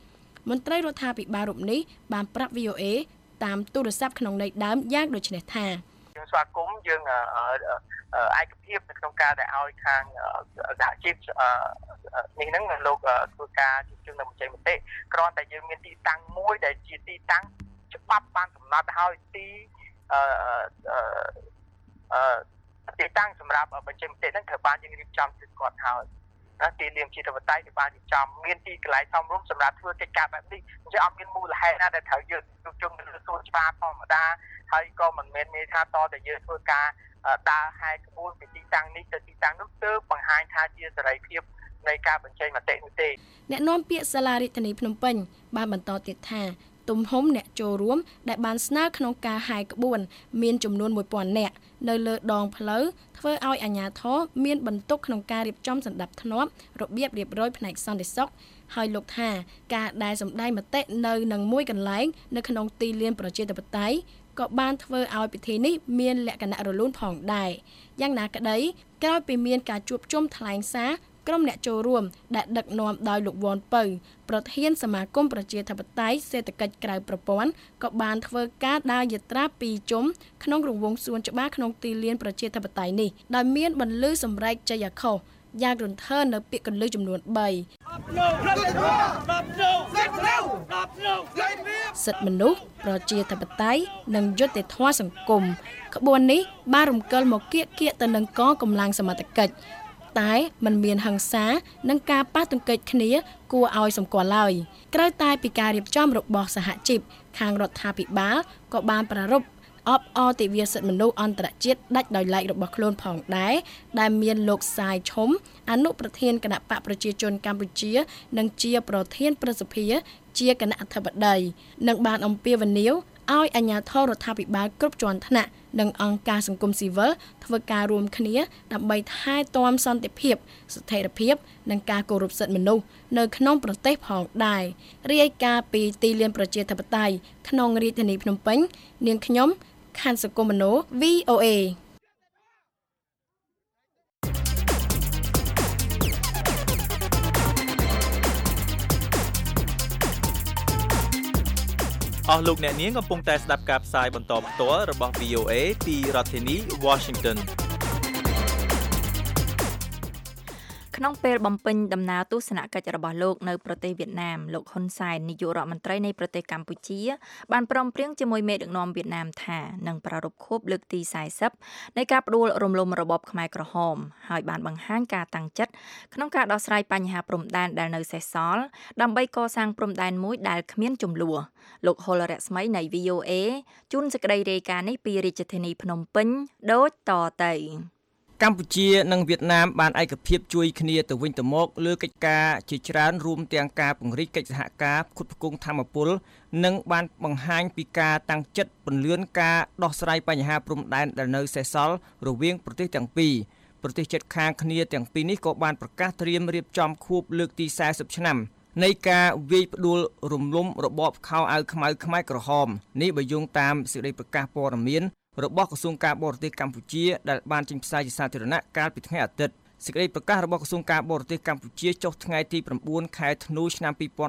F: មន្ត្រីរដ្ឋាភិបាលរូបនេះបានប្រាប់ VOA តាមទូរស័ព្ទក្នុងន័យដើមយ៉ាងដូចនេះថា
I: យើងស្វាគមន៍យើងឯកភាពនៅក្នុងការដែលឲ្យខាងសហជីពនេះហ្នឹងលោកធ្វើការជជែកនៅមជ្ឈមណ្ឌលគ្រាន់តែយើងមានទីតាំងមួយដែលជាទីតាំងច្បាប់បានកំណត់ឲ្យទីតាំងសម្រាប់មជ្ឈមណ្ឌលហ្នឹងត្រូវបានយើងរៀបចំជូនគាត់ហើយទីលានជាធិបតេយ្យបានរៀបចំមានទីកន្លែងសមរម្យសម្រាប់ធ្វើកិច្ចការបែបនេះអញ្ចឹងអត់មានមូលហេតុណាដែលត្រូវយើងជួបជុំនៅលើសួនច្បារធម្មតាហើយក៏មិនមែនមានថាតតែយើងធ្វើការដើរហែកក្បួនពីទីតាំងនេះទៅទីតាំងនោះទើបបង្ហាញថាជាសេរីភាពនៃការបញ្ចេញមតិនោះទេ
F: អ្នកនាំពាក្យសាលារាជធានីភ្នំពេញបានបន្តទៀតថាទំហំអ្នកចូលរួមដែលបានស្នើក្នុងការហែកក្បួនមានចំនួន 1000 នាក់នៅលើដងផ្លូវធ្វើឲ្យអាជ្ញាធរមានបន្ទុកក្នុងការរៀបចំសណ្ដាប់ធ្នាប់របៀបរៀបរយផ្នែកសន្តិសុខហើយលោកថាការដែលសម្ដែងមតិនៅនឹងមួយកន្លែងនៅក្នុងទីលានប្រជាធិបតេយ្យក៏បានធ្វើឲ្យពិធីនេះមានលក្ខណៈរលូនផងដែរយ៉ាងណាក្តីក្រោយពីមានការជួបជុំថ្លែងសារក្រុមអ្នកចូលរួមដែលដឹកនាំដោយលោកវ៉ាន់ពៅប្រធានសមាគមប្រជាធិបតេយ្យសេដ្ឋកិច្ចក្រៅប្រព័ន្ធក៏បានធ្វើការដើរយាត្រា2ជុំក្នុងរង្វង់សួនច្បារក្នុងទីលានប្រជាធិបតេយ្យនេះដោយមានបន្លឺសម្រែកចយខុសយ៉ាងរន្ធើរនៅពាក្យកន្លឹះចំនួន3សិទ្ធិមនុស្សប្រជាធិបតេយ្យនិងយុត្តិធម៌សង្គមក្បួននេះបានរំកិលមកគៀកទៅនឹងកងកម្លាំងសមត្ថកិច្ចតែมันមានហិង្សានិងការប៉ះទង្គិចគ្នាគួរឲ្យសម្គាល់ឡើយក្រៅតែពីការរៀបចំរបស់សហជីពខាងរដ្ឋាភិបាលក៏បានប្រារព្ធអបអរទិវាសិទ្ធិមនុស្សអន្តរជាតិដាច់ដោយឡែករបស់ខ្លួនផងដែរដែលមានលោកសាយឈុំអនុប្រធានគណៈបកប្រជាជនកម្ពុជានិងជាប្រធានព្រឹទ្ធសភាជាគណៈអធិបតីនិងបានអំពាវនាវឲ្យអាជ្ញាធររដ្ឋាភិបាលគ្រប់ជាន់ថ្នាក់និងអង្គការសង្គមស៊ីវិលធ្វើការរួមគ្នាដើម្បីថែទាំសន្តិភាពស្ថិរភាពនិងការគោរពសិទ្ធិមនុស្សនៅក្នុងប្រទេសផងដែររាយការណ៍ពីទីលានប្រជាធិបតេយ្យក្នុងរាជធានីភ្នំពេញនាងខ្ញុំខាន់សុគមនោ VOA
J: អស់លោកអ្នកនាងកំពុងតែស្ដាប់ការផ្សាយបន្តផ្ទាល់របស់ VOA ពីរដ្ឋធានី Washington
C: ក្នុងពេលបំពេញដំណើរទស្សនកិច្ចរបស់លោកនៅប្រទេសវៀតណាមលោកហ៊ុនសែននាយករដ្ឋមន្ត្រីនៃប្រទេសកម្ពុជាបានព្រមព្រៀងជាមួយមេដឹកនាំវៀតណាមថានឹងប្រារព្ធខួបលើកទី40នៃការផ្ដួលរំលំរបបខ្មែរក្រហមហើយបានបង្ហាញការតាំងចិត្តក្នុងការដោះស្រាយបញ្ហាព្រំដែនដែលនៅសេសសល់ដើម្បីកសាងព្រំដែនមួយដែលគ្មានជម្លោះលោកហុលរស្មីនៃ VOA ជូនសេចក្តីរាយការណ៍នេះពីរាជធានីភ្នំពេញដូចតទៅ
K: កម្ពុជានិងវៀតណាមបានឯកភាពជួយគ្នាទៅវិញទៅមកលើកិច្ចការជាច្រើនរួមទាំងការពង្រីកកិច្ចសហការផ្គត់ផ្គង់ថាមពលនិងបានបង្ហាញពីការតាំងចិត្តពន្លឿនការដោះស្រាយបញ្ហាព្រំដែនដែលនៅសេសសល់រវាងប្រទេសទាំងពីរប្រទេសជិតខាងគ្នាទាំងពីរនេះក៏បានប្រកាសត្រៀមរៀបចំខួបលើកទី40ឆ្នាំនៃការវាយផ្ដួលរំលំរបបខោអាវខ្មៅខ្មែរក្រហមនេះបើយោងតាមសេចក្តីប្រកាសព័ត៌មានរបស់ក្រសួងការបរទេសកម្ពុជាដែលបានចេញផ្សាយជាសាធារណៈកាលពីថ្ងៃអាទិត្យសេចក្តីប្រកាសរបស់ក្រសួងការបរទេសកម្ពុជាចុះថ្ងៃទី9ខែធ្នូឆ្នាំ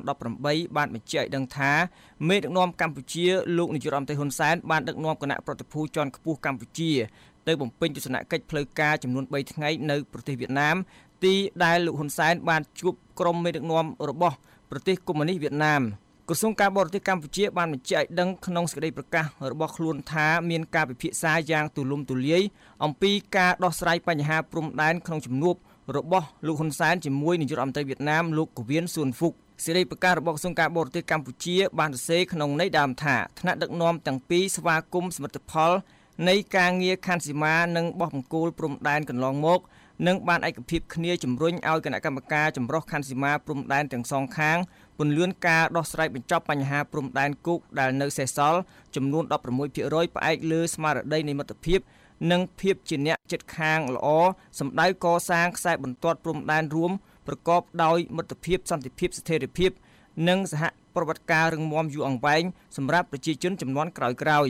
K: 2018បានបញ្ជាក់ឲ្យដឹងថាមេដឹកនាំកម្ពុជាលោកនាយករដ្ឋមន្ត្រីហ៊ុនសែនបានដឹកនាំគណៈប្រតិភូជាន់ខ្ពស់កម្ពុជាទៅបំពេញទស្សនកិច្ចផ្លូវការចំនួន3ថ្ងៃនៅប្រទេសវៀតណាមទីដែលលោកហ៊ុនសែនបានជួបក្រុមមេដឹកនាំរបស់ប្រទេសកុម្មុយនីសវៀតណាមក្រសួងការបរទេសកម្ពុជាបានបញ្ជាក់ឲ្យដឹងក្នុងសេចក្តីប្រកាសរបស់ខ្លួនថាមានការពិភាក្សាយ៉ាងទូលំទូលាយអំពីការដោះស្រាយបញ្ហាព្រំដែនក្នុងជំនួបរបស់លោកហ៊ុនសែនជាមួយនាយករដ្ឋមន្ត្រីវៀតណាមលោកកូវៀនសួនហ្វុកសេចក្តីប្រកាសរបស់ក្រសួងការបរទេសកម្ពុជាបានសរសេរក្នុងន័យដើមថាថ្នាក់ដឹកនាំទាំងពីរស្វាគមន៍សមិទ្ធផលនៃការងារខណ្ឌសីមានិងបោះបង្គោលព្រំដែនកន្លងមកនិងបានឯកភាពគ្នាជំរុញឲ្យគណៈកម្មការចម្រុះខណ្ឌសីមាព្រំដែនទាំងសងខាងពន្លឿនការដោះស្រាយបញ្ចប់បញ្ហាព្រំដែនគោកដែលនៅសេសសល់ចំនួន 16% ផ្អែកលើស្មារតីនៃមិត្តភាពនិងភាពជាអ្នកជិតខាងល្អសម្ដៅកសាងខ្សែបន្ទាត់ព្រំដែនរួមប្រកបដោយមិត្តភាពសន្តិភាពស្ថិរភាពនិងសហប្រតិបត្តិការរឹងមាំយូរអង្វែងសម្រាប់ប្រជាជនជំនាន់ក្រោយៗ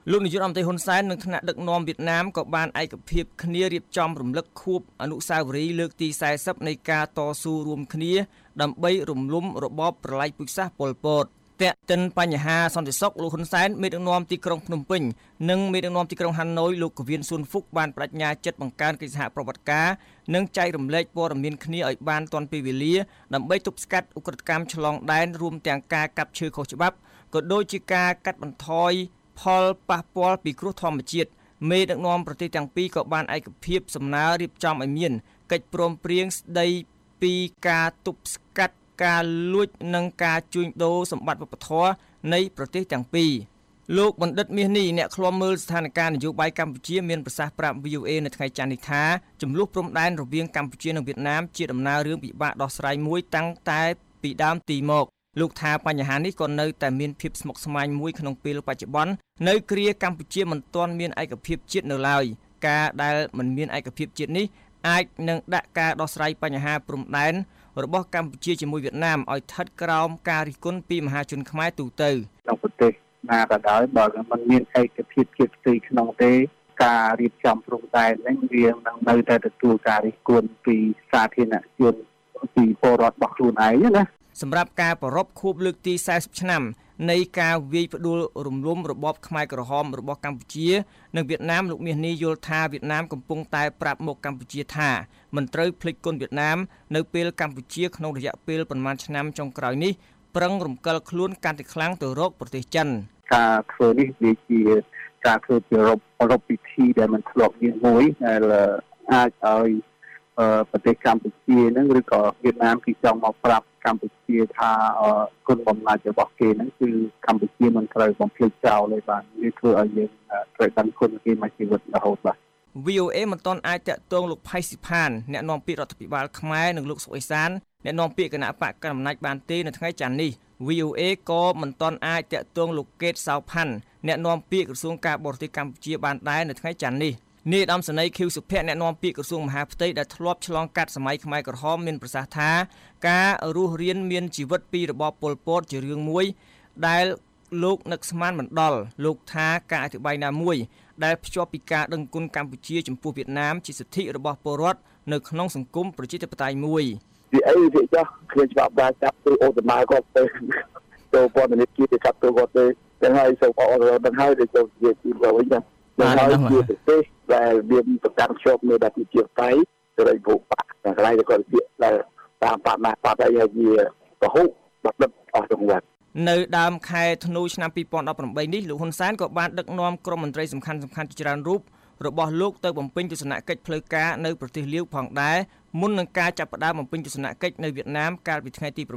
K: លោកនាយករដ្ឋមន្ត្រីហ៊ុនសែននិងថ្នាក់ដឹកនាំវៀតណាមក៏បានឯកភាពគ្នារៀបចំរំលឹកខួបអនុស្សាវរីយ៍លើកទី40នៃការតស៊ូរួមគ្នាដើម្បីរំលំរបបប្រល័យពូជសាសន៍ប៉ុលពតតែកតិនបញ្ហាសន្តិសុខលោកហ៊ុនសែនមេដឹកនាំទីក្រុងភ្នំពេញនិងមេដឹកនាំទីក្រុងហាណូយលោកកវៀនសួនហ្វុកបានបដិញ្ញាចិត្តបង្កើនកិច្ចសហប្រតិបត្តិការនិងចែករំលែកព័ត៌មានគ្នាឲ្យបានទាន់ពេលវេលាដើម្បីទប់ស្កាត់ឧក្រិដ្ឋកម្មឆ្លងដែនរួមទាំងការកាប់ឈើខុសច្បាប់ក៏ដូចជាការកាត់បន្ថយផលប៉ះពាល់ពីគ្រោះធម្មជាតិមេដឹកនាំប្រទេសទាំងពីរក៏បានឯកភាពសំណើរៀបចំឲ្យមានកិច្ចព្រមព្រៀងស្ដីពីការទប់ស្កាត់ការលួចនិងការជួញដូរសម្បត្តិវប្បធម៌នៃប្រទេសទាំងពីរលោកបណ្ឌិតមាសនេះអ្នកឃ្លាំមើលស្ថានភាពនយោបាយកម្ពុជាមានប្រសាសន៍ប្រាប់ VOA នៅថ្ងៃច័ន្ទនេះថាចំនួនព្រំដែនរវាងកម្ពុជានិងវៀតណាមជាដំណើររឿងពិបាកដោះស្រាយមួយតាំងតែពីដើមទីមកលោកថាបញ្ហានេះក៏នៅតែមានភាពស្មុគស្មាញមួយក្នុងពេលបច្ចុប្បន្ននៅគ្រាកម្ពុជាមិនទាន់មានឯកភាពជាតិនៅឡើយការដែលមិនមានឯកភាពជាតិនេះអាចនឹងដាក់ការដោះស្រាយបញ្ហាព្រំដែនរបស់កម្ពុជាជាមួយវៀតណាមឲ្យស្ថិតក្រោមការរិះគន់ពីមហាជនខ្មែរទូទៅ
L: ក្នុងប្រទេសណាក៏ដោយបើមិនមានឯកភាពជាតិផ្ទៃក្នុងទេការរៀបចំព្រំដែនហ្នឹងវានឹងនៅតែទទួលការរិះគន់ពីសាធារណជនពីពលរដ្ឋរបស់ខ្លួនឯងណា
K: សម្រាប់ការប្រារព្ធខួបលើកទី40ឆ្នាំនៃការវាយផ្ដួលរំលំរបបខ្មែរក្រហមរបស់កម្ពុជានិងវៀតណាមលោកមាសនេះយល់ថាវៀតណាមកំពុងតែប្រាប់មកកម្ពុជាថាមិនត្រូវភ្លេចគុណវៀតណាមនៅពេលកម្ពុជាក្នុងរយៈពេលប្រមាណឆ្នាំចុងក្រោយនេះប្រឹងរំកិលខ្លួនកាន់តែខ្លាំងទៅរកប្រទេសចិន
L: ការធ្វើនេះវាជាការធ្វើជារកពិធីដែលមិនធ្លាប់មានមួយដែលអាចឲ្យប្រទេសកម្ពុជាហ្នឹងឬក៏វៀតណាមគេចង់មកប្រាប់កម្ពុជាថាគុណបំណាច់របស់គេហ្នឹងគឺកម្ពុជាមិនត្រូវបំភ្លេចចោលទេបាទវាធ្វើឲ្យយើងត្រូវដឹងគុណគេមួយជីវិតរហូតបាទ
K: VOA មិនទាន់អាចតាក់ទងលោកផៃស៊ីផានអ្នកនាំពាក្យរដ្ឋាភិបាលខ្មែរនិងលោកសុកអេសានអ្នកនាំពាក្យគណៈបកកណ្ដាលអំណាចបានទេនៅថ្ងៃច័ន្ទនេះ VOA ក៏មិនទាន់អាចតាក់ទងលោកកេតសៅផាន់អ្នកនាំពាក្យក្រសួងការបរទេសកម្ពុជាបានដែរនៅថ្ងៃច័ន្ទនេះនាយឧត្តមសេនីយ៍ ខៀវសុភ័ក្រអ្នកនាំពាក្យក្រសួងមហាផ្ទៃដែលធ្លាប់ឆ្លងកាត់សម័យខ្មែរក្រហមមានប្រសាសន៍ថាការរស់រានមានជីវិតពីរបបប៉ុលពតជារឿងមួយដែលលោកនឹកស្មានមិនដល់លោកថាការអធិប្បាយណាមួយដែលភ្ជាប់ពីការដឹងគុណកម្ពុជាចំពោះវៀតណាមជាសិទ្ធិរបស់ពលរដ្ឋនៅក្នុងសង្គមប្រជាធិបតេយ្យមួយ
L: វាអីវាចោះឃើញច្បាប់បានចាប់ទូអូតម៉ាគាត់ទៅចូលព័ត៌មានគីទៅចាប់ទូគាត់ទៅទាំងហើយសូមអរដល់ហើយទៅចូលជាទីវិញណាហើយជាប្រទេសដែលមានប្រកាន់ជាប់នៅដល់ជាតៃទៅរៃពុកបាក់តែកន្លែងដែលគាត់ជាដែលតាមបាត់ណាបាត់ហើយជាពហុបាត់ដិតអស់ទាំងវត្ត
K: នៅដើមខែធ្នូឆ្នាំ2018នេះលោកហ៊ុនសែនក៏បានដឹកនាំក្រុមមន្ត្រីសំខាន់ៗជាច្រើនរូបរបស់លោកទៅបំពេញទស្សនកិច្ចផ្លូវការនៅប្រទេសលាវផងដែរមុននឹងការចាប់ផ្ដើមបំពេញទស្សនកិច្ចនៅវៀតណាមកាលពីថ្ងៃទី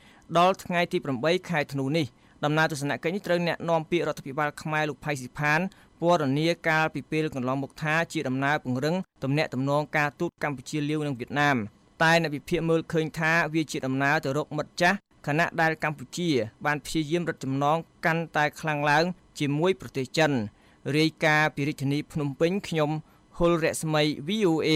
K: 6ដល់ថ្ងៃទី8ខែធ្នូនេះដំណើរទស្សនកិច្ចនេះត្រូវអ្នកនាំពាក្យរដ្ឋាភិបាលខ្មែរលោកផៃស៊ីផានពណ៌នាកាលពីពេលកន្លងមកថាជាដំណើរពង្រឹងទំនាក់ទំនងការទូតកម្ពុជាលាវនិងវៀតណាមតែអ្នកវិភាគមើលឃើញថាវាជាដំណើរទៅរកមិត្តចាស់ខណៈដែលកម្ពុជាបានព្យាយាមរឹតចំណងកាន់តែខ្លាំងឡើងជាមួយប្រទេសចិនរាយការណ៍ពីរាជធានីភ្នំពេញខ្ញុំហុលរស្មី VOA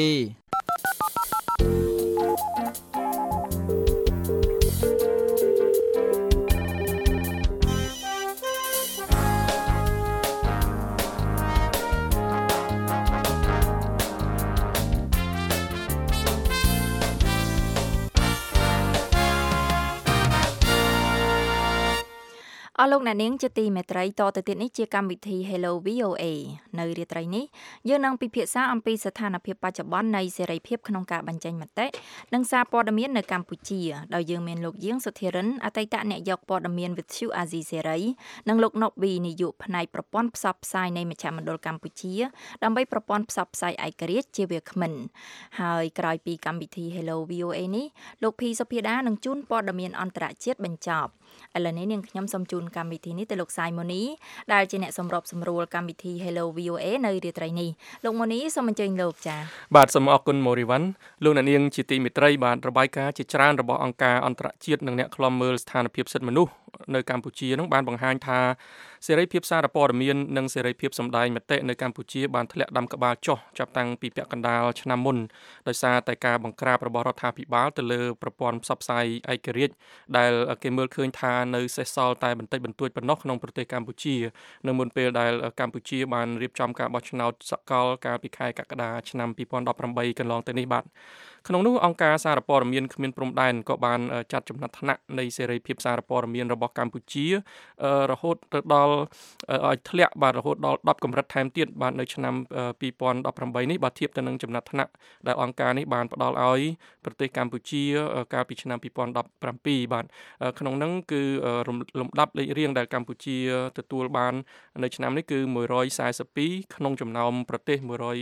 C: អស់លោកអ្នកនាងជាទីមេត្រីតទៅទៀតនេះជាកម្មវិធី Hello VOA នៅរាត្រីនេះយើងនឹងពិភាក្សាអំពីស្ថានភាពបច្ចុប្បន្ននៃសេរីភាពក្នុងការបញ្ចេញមតិនិងសារព័ត៌មាននៅកម្ពុជាដោយយើងមានលោកយាងសុធិរិនអតីតអ្នកយកព័ត៌មានវិទ្យុអាស៊ីសេរីនិងលោកណូប៊ីនាយកផ្នែកប្រព័ន្ធផ្សព្វផ្សាយនៃមជ្ឈមណ្ឌលកម្ពុជាដើម្បីប្រព័ន្ធផ្សព្វផ្សាយឯករាជ្យជាវាគ្មិនហើយក្រោយពីកម្មវិធី Hello VOA នេះលោកភីសុភាដានឹងជូនព័ត៌មានអន្តរជាតិបញ្ចប់ឥឡូវនេះនាងខ្ញុំសូមជូនកម្មវិធីនេះទៅលោកសាយម៉ូនីដែលជាអ្នកសម្របសម្រួលកម្មវិធី Hello VOA នៅរាត្រីនេះលោកម៉ូនីសូមអញ្ជើញលោកចា៎
M: បាទសូមអរគុណម៉ូរីវ៉ាន់លោកអ្នកនាងជាទីមេត្រីបាទរបាយការណ៍ជាច្រើនរបស់អង្គការអន្តរជាតិនិងអ្នកឃ្លាំមើលស្ថានភាពសិទ្ធិមនុស្សនៅកម្ពុជានឹងបានបង្ហាញថាសេរីភាពសារព័ត៌មាននិងសេរីភាពសម្ដែងមតិនៅកម្ពុជាបានធ្លាក់ដាំក្បាលចុះចាប់តាំងពីពាក់កណ្ដាលឆ្នាំមុនដោយសារតែការបង្ក្រាបរបស់រដ្ឋាភិបាលទៅលើប្រព័ន្ធផ្សព្វផ្សាយឯករាជ្យដែលគេមើលឃើញថានៅសេសសល់តែបន្តិចបន្តួចប៉ុណ្ណោះក្នុងប្រទេសកម្ពុជានៅមុនពេលដែលកម្ពុជាបានរៀបចំការបោះឆ្នោតសកលកាលពីខែកក្កដាឆ្នាំ2018កន្លងទៅនេះបាទក្នុងនោះអង្គការសារព័ត៌មានគ្មានព្រំដែនក៏បានចាត់ចំណាត់ថ្នាក់នៃសេរីភាពសារព័ត៌មានរបស់កម្ពុជារហូតទៅដល់ឲ្យធ្លាក់បាទរហូតដល់10កម្រិតថែមទៀតបាទនៅឆ្នាំ2018នេះបាទធៀបទៅនឹងចំណាត់ថ្នាក់ដែលអង្គការនេះបានផ្ដល់ឲ្យប្រទេសកម្ពុជាកាលពីឆ្នាំ2017បាទក្នុងនោះគឺលំដាប់លេខរៀងដែលកម្ពុជាទទួលបាននៅឆ្នាំនេះគឺ142ក្នុងចំណោមប្រទេស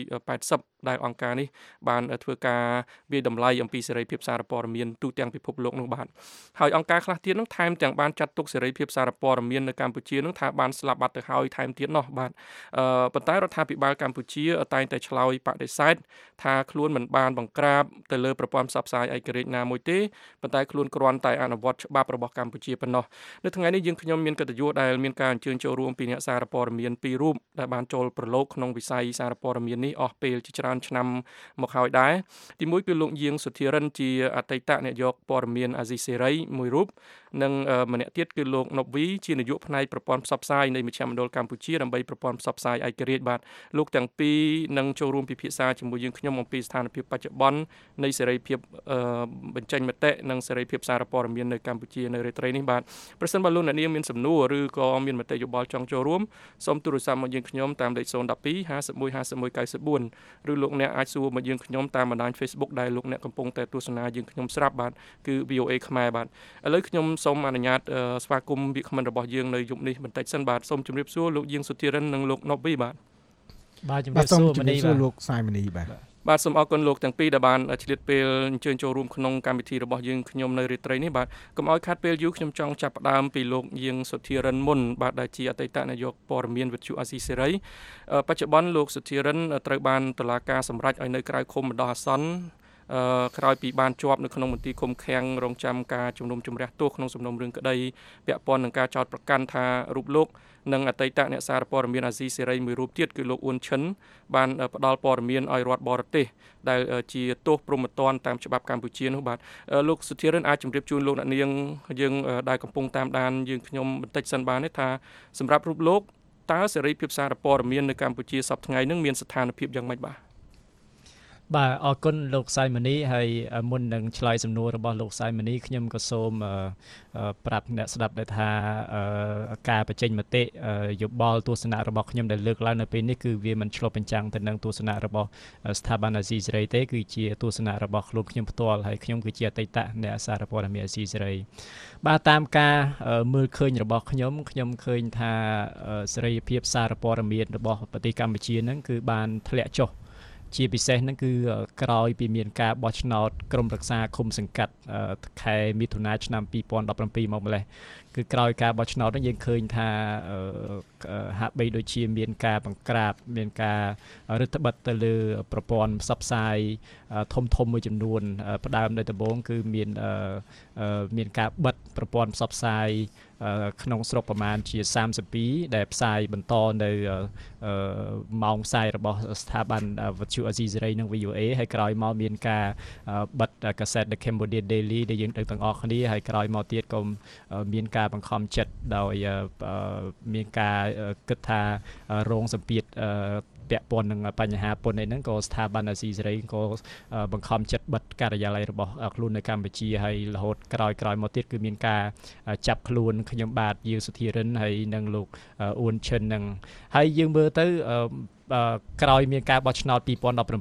M: 180ដែលអង្គការនេះបានធ្វើការវាយតម្លៃអំពីសេរីភាពសារព័ត៌មានទូទាំងពិភពលោកនោះបាទហើយអង្គការខ្លះទៀតនោះថែមទាំងបានចាត់ទុកសេរីភាពសារព័ត៌មាននៅកម្ពុជានោះថាបានស្លាប់បាត់ទៅហើយថែមទៀតនោះបាទប៉ុន្តែរដ្ឋាភិបាលកម្ពុជាតែងតែឆ្លើយបដិសេធថាខ្លួនមិនបានបង្ក្រាបទៅលើប្រព័ន្ធផ្សព្វផ្សាយឯករាជ្យណាមួយទេប៉ុន្តែខ្លួនគ្រាន់តែអនុវត្តច្បាប់របស់កម្ពុជាប៉ុណ្ណោះនៅថ្ងៃនេះយើងខ្ញុំមានកិត្តិយសដែលមានការអញ្ជើញចូលរួមពីអ្នកសារព័ត៌មាន2រូបដែលបានចូលប្រឡូកក្នុងវិស័យសារព័ត៌មាននេះអស់ពេលជាច្រើនឆ្នាំមកហើយដែរទីមួយគឺលោកយាងសុធារិនជាអតីតនាយកព័ត៌មានអាស៊ីសេរីមួយរូបនិងម្នាក់ទៀតគឺលោកណូវីជានាយកផ្នែកប្រព័ន្ធផ្សព្វផ្សាយនៃមជ្ឈមណ្ឌលកម្ពុជាដើម្បីប្រព័ន្ធផ្សព្វផ្សាយឯករាជ្យបាទលោកទាំងពីរនឹងចូលរួមពិភាក្សាជាមួយយើងខ្ញុំអំពីស្ថានភាពបច្ចុប្បន្ននៃសេរីភាពបញ្ចេញមតិនិងសេរីភាពសារព័ត៌មាននៅកម្ពុជានៅរាត្រីនេះបាទប្រសិនបើលោកអ្នកនាងមានសំណួរឬក៏មានមតិយោបល់ចង់ចូលរួមសូមទូរស័ព្ទមកយើងខ្ញុំតាមលេខ012 51 51 94ឬលោកអ្នកអាចសួរមកយើងខ្ញុំតាមបណ្ដាញ Facebook ដែលលោកអ្នកកំពុងតែទស្សនាយើងខ្ញុំស្រាប់បាទគឺ VOA ខ្មែរបាទឥឡូវខ្ញុំសូមអនុញ្ញាតស្វាគមន៍វាគ្មិនរបស់យើងនៅយប់នេះបន្តិចសិនបាទសូមជម្រាបសួរលោកយាងសុធារិននិងលោកណូវីបាទ
N: បាទជម្រាបសួរមនីបាទលោកសាយមនី
M: បាទសូមអរគុណលោកទាំងពីរដែលបានឆ្លៀតពេលអញ្ជើញចូលរួមក្នុងកម្មវិធីរបស់យើងខ្ញុំនៅរាត្រីនេះបាទកុំឲ្យខាត់ពេលយូរខ្ញុំចង់ចាប់ផ្ដើមពីលោកយាងសុធារិនមុនបាទដែលជាអតីតនាយកព័ត៌មានវិទ្យុអាស៊ីសេរីបច្ចុប្បន្នលោកសុធារិនត្រូវបានតុលាការសម្រេចឲ្យនៅក្រៅឃុំបណ្ដោះអាសន្នក្រោយពីបានជាប់នៅក្នុងមន្ទីរឃុំឃាំងរងចាំការជំនុំជម្រះទោសក្នុងសំណុំរឿងក្តីពាក់ព័ន្ធនឹងការចោទប្រកាន់ថារូបលោកនិងអតីតអ្នកសារព័ត៌មានអាស៊ីសេរីមួយរូបទៀតគឺលោកអ៊ុនឈិនបានផ្ដល់ព័ត៌មានឲ្យរដ្ឋបរទេសដែលជាទោសព្រហ្មទណ្ឌតាមច្បាប់កម្ពុជានោះបាទលោកសុធារិនអាចជម្រាបជូនលោកអ្នកនាងយើងដែលកំពុងតាមដានយើងខ្ញុំបន្តិចសិនបានទេថាសម្រាប់រូបលោកតើសេរីភាពសារព័ត៌មាននៅកម្ពុជាសប្តាហ៍ថ្ងៃនេះមានស្ថានភាពយ៉ាងម៉េចបាទ
N: បាទអរគុណលោកសៃមនីហើយមុននឹងឆ្លើយសំណួររបស់លោកសៃមនីខ្ញុំក៏សូមប្រាប់អ្នកស្ដាប់ដែរថាការបញ្ចេញមតិយោបល់ទស្សនៈរបស់ខ្ញុំដែលលើកឡើងនៅពេលនេះគឺវាមិនឆ្លុះបញ្ចាំងទៅនឹងទស្សនៈរបស់ស្ថាប័នអាស៊ីសេរីទេគឺជាទស្សនៈរបស់ខ្លួនខ្ញុំផ្ទាល់ហើយខ្ញុំគឺជាអតីតអ្នកសារព័ត៌មានអាស៊ីសេរីបាទតាមការមើលឃើញរបស់ខ្ញុំឃើញថាសេរីភាពសារព័ត៌មានរបស់ប្រទេសកម្ពុជាហ្នឹងគឺបានធ្លាក់ចុះជាពិសេសហ្នឹងគឺក្រោយពីមានការបោះឆ្នោតក្រុមប្រឹក្សាឃុំសង្កាត់ខែមិថុនាឆ្នាំ2017មកម្លេះគឺក្រោយការបោះឆ្នោតហ្នឹងយើងឃើញថាហាក់បីដូចជាមានការបង្ក្រាបមានការរឹតបន្តឹងទៅលើប្រព័ន្ធផ្សព្វផ្សាយធំមួយចំនួនផ្ដើមនៅដំបូងគឺមានការបិទប្រព័ន្ធផ្សព្វផ្សាយក្នុងស្រុកប្រមាណជា32ដែលផ្សាយបន្តនៅម៉ោងផ្សាយរបស់ស្ថាប័នវិទ្យុអាស៊ីសេរីនិង VOA ហើយក្រោយមកមានការបិទកាសែត The Cambodia Daily ដែលយើងដឹងទាំងអស់គ្នាហើយក្រោយមកទៀតក៏មានការបង្ខំចិត្តដោយមានការគិតថារងសម្ពាធពាក់ព័ន្ធនឹងបញ្ហាពន្ធហ្នឹងក៏ស្ថាប័នអាស៊ីសេរីក៏បង្ខំចិត្តបិទការិយាល័យរបស់ខ្លួននៅកម្ពុជាហើយរហូតក្រោយមកទៀតគឺមានការចាប់ខ្លួនខ្ញុំបាទយាវសុធារិនហើយនិងលោកអ៊ួនឈិនហ្នឹងហើយយើងមើលទៅក្រោយមានការបោះឆ្នោត2018